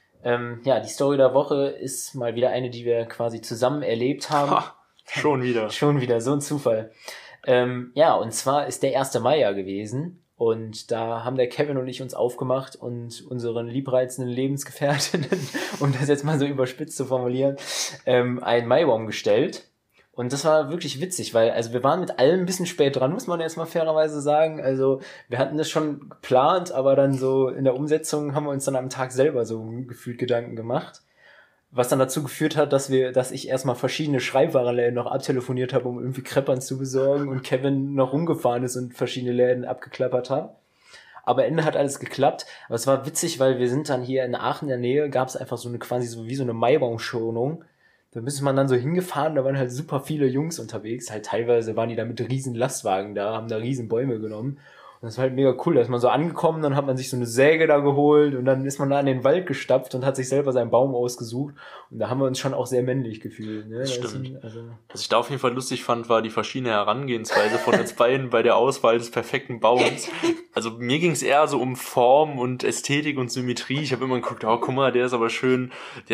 Die Story der Woche ist mal wieder eine, die wir quasi zusammen erlebt haben. Ha, schon wieder. Schon wieder, so ein Zufall. Und zwar ist der 1. Mai ja gewesen und da haben der Kevin und ich uns aufgemacht und unseren liebreizenden Lebensgefährtinnen, um das jetzt mal so überspitzt zu formulieren, einen Maibaum gestellt. Und das war wirklich witzig, weil wir waren mit allem ein bisschen spät dran, muss man jetzt mal fairerweise sagen. Also wir hatten das schon geplant, aber dann so in der Umsetzung haben wir uns dann am Tag selber so gefühlt Gedanken gemacht. Was dann dazu geführt hat, dass ich erstmal verschiedene Schreibwarenläden noch abtelefoniert habe, um irgendwie Kreppern zu besorgen und Kevin noch rumgefahren ist und verschiedene Läden abgeklappert hat. Aber am Ende hat alles geklappt. Aber es war witzig, weil wir sind dann hier in Aachen in der Nähe, gab es einfach so eine quasi so wie so eine Maibaumschonung. Da ist man dann so hingefahren, da waren halt super viele Jungs unterwegs. Halt teilweise waren die da mit riesen Lastwagen da, haben da riesen Bäume genommen. Und das war halt mega cool, da ist man so angekommen, dann hat man sich so eine Säge da geholt und dann ist man da in den Wald gestapft und hat sich selber seinen Baum ausgesucht. Und da haben wir uns schon auch sehr männlich gefühlt. Ne? Das stimmt. Also, Was ich da auf jeden Fall lustig fand, war die verschiedene Herangehensweise von uns beiden bei der Auswahl des perfekten Baums. Also mir ging es eher so um Form und Ästhetik und Symmetrie. Ich habe immer geguckt, oh, guck mal, der ist aber schön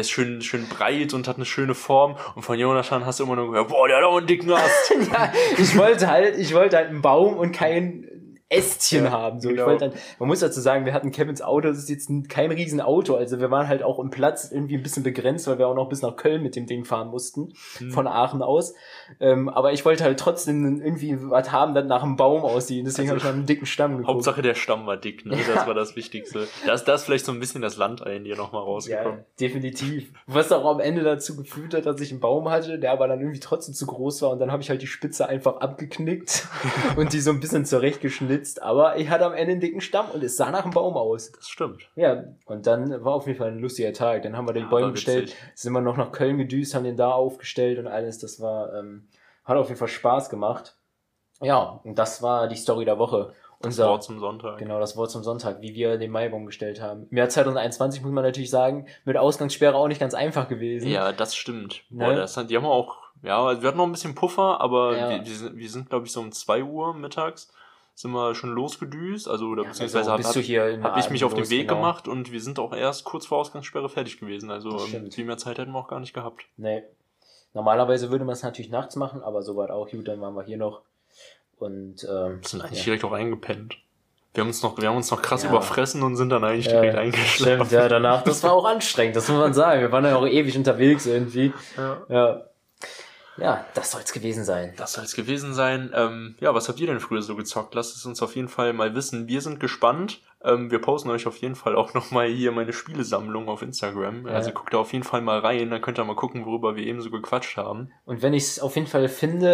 breit und hat eine schöne Form. Und von Jonathan hast du immer nur gehört, boah, der hat auch einen dicken Ast. ja, ich wollte halt einen Baum und kein Ästchen haben. So, genau. Ich wollte dann, man muss dazu sagen, wir hatten Kevins Auto, das ist jetzt kein Riesenauto, also wir waren halt auch im Platz irgendwie ein bisschen begrenzt, weil wir auch noch bis nach Köln mit dem Ding fahren mussten, von Aachen aus. Aber ich wollte halt trotzdem irgendwie was haben, das nach einem Baum aussieht, deswegen habe ich nach einem dicken Stamm geguckt. Hauptsache der Stamm war dick, ne? Das war das Wichtigste. Da ist vielleicht so ein bisschen das Landein hier nochmal rausgekommen. Ja, definitiv. Was auch am Ende dazu geführt hat, dass ich einen Baum hatte, der aber dann irgendwie trotzdem zu groß war und dann habe ich halt die Spitze einfach abgeknickt und die so ein bisschen zurechtgeschnitzt, aber ich hatte am Ende einen dicken Stamm und es sah nach einem Baum aus. Das stimmt. Ja, und dann war auf jeden Fall ein lustiger Tag. Dann haben wir den Ja, Bäumen war gestellt, witzig. sind wir noch nach Köln gedüst, haben den da aufgestellt und alles. Das war, hat auf jeden Fall Spaß gemacht. Ja, und das war die Story der Woche. Das Wort zum Sonntag. Genau, das Wort zum Sonntag, wie wir den Maibaum gestellt haben. Im Jahr 2021 muss man natürlich sagen, mit Ausgangssperre auch nicht ganz einfach gewesen. Ja, das stimmt. Ne? Boah, die haben auch, ja, wir hatten noch ein bisschen Puffer, aber Ja. wir sind glaube ich, so um 2 Uhr mittags sind wir schon losgedüst, oder beziehungsweise also bist du hier in hab ich mich auf den Weg genau. gemacht und wir sind auch erst kurz vor Ausgangssperre fertig gewesen. Also Das stimmt. viel mehr Zeit hätten wir auch gar nicht gehabt. Nee. Normalerweise würde man es natürlich nachts machen, aber soweit auch gut, dann waren wir hier noch. Und Wir sind eigentlich direkt auch eingepennt. Wir haben uns noch krass Ja. überfressen und sind dann eigentlich direkt eingeschlafen. Stimmt, ja, danach, das war auch anstrengend, das muss man sagen. Wir waren ja auch ewig unterwegs irgendwie. Ja. Ja, das soll's gewesen sein. Das soll es gewesen sein. Ja, was habt ihr denn früher so gezockt? Lasst es uns auf jeden Fall mal wissen. Wir sind gespannt. Wir posten euch auf jeden Fall auch nochmal hier meine Spielesammlung auf Instagram. Ja. Also guckt da auf jeden Fall mal rein, dann könnt ihr mal gucken, worüber wir eben so gequatscht haben. Und wenn ich es auf jeden Fall finde,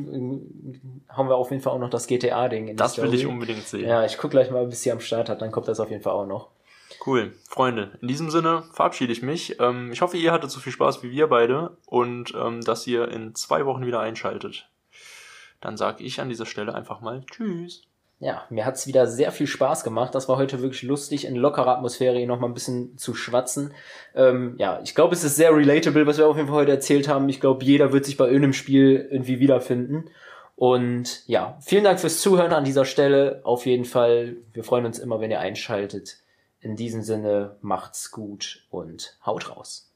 dann haben wir auf jeden Fall auch noch das GTA-Ding in die Das will Story. ich unbedingt sehen. Ja, ich guck gleich mal, bis sie am Start hat, dann kommt das auf jeden Fall auch noch. Cool. Freunde, in diesem Sinne verabschiede ich mich. Ich hoffe, ihr hattet so viel Spaß wie wir beide und dass ihr in 2 Wochen wieder einschaltet. Dann sage ich an dieser Stelle einfach mal Tschüss. Ja, mir hat's wieder sehr viel Spaß gemacht. Das war heute wirklich lustig, in lockerer Atmosphäre hier noch mal ein bisschen zu schwatzen. Ja, ich glaube, es ist sehr relatable, was wir auf jeden Fall heute erzählt haben. Ich glaube, jeder wird sich bei irgendeinem Spiel irgendwie wiederfinden. Und ja, vielen Dank fürs Zuhören an dieser Stelle. Auf jeden Fall, wir freuen uns immer, wenn ihr einschaltet. In diesem Sinne, macht's gut und haut raus.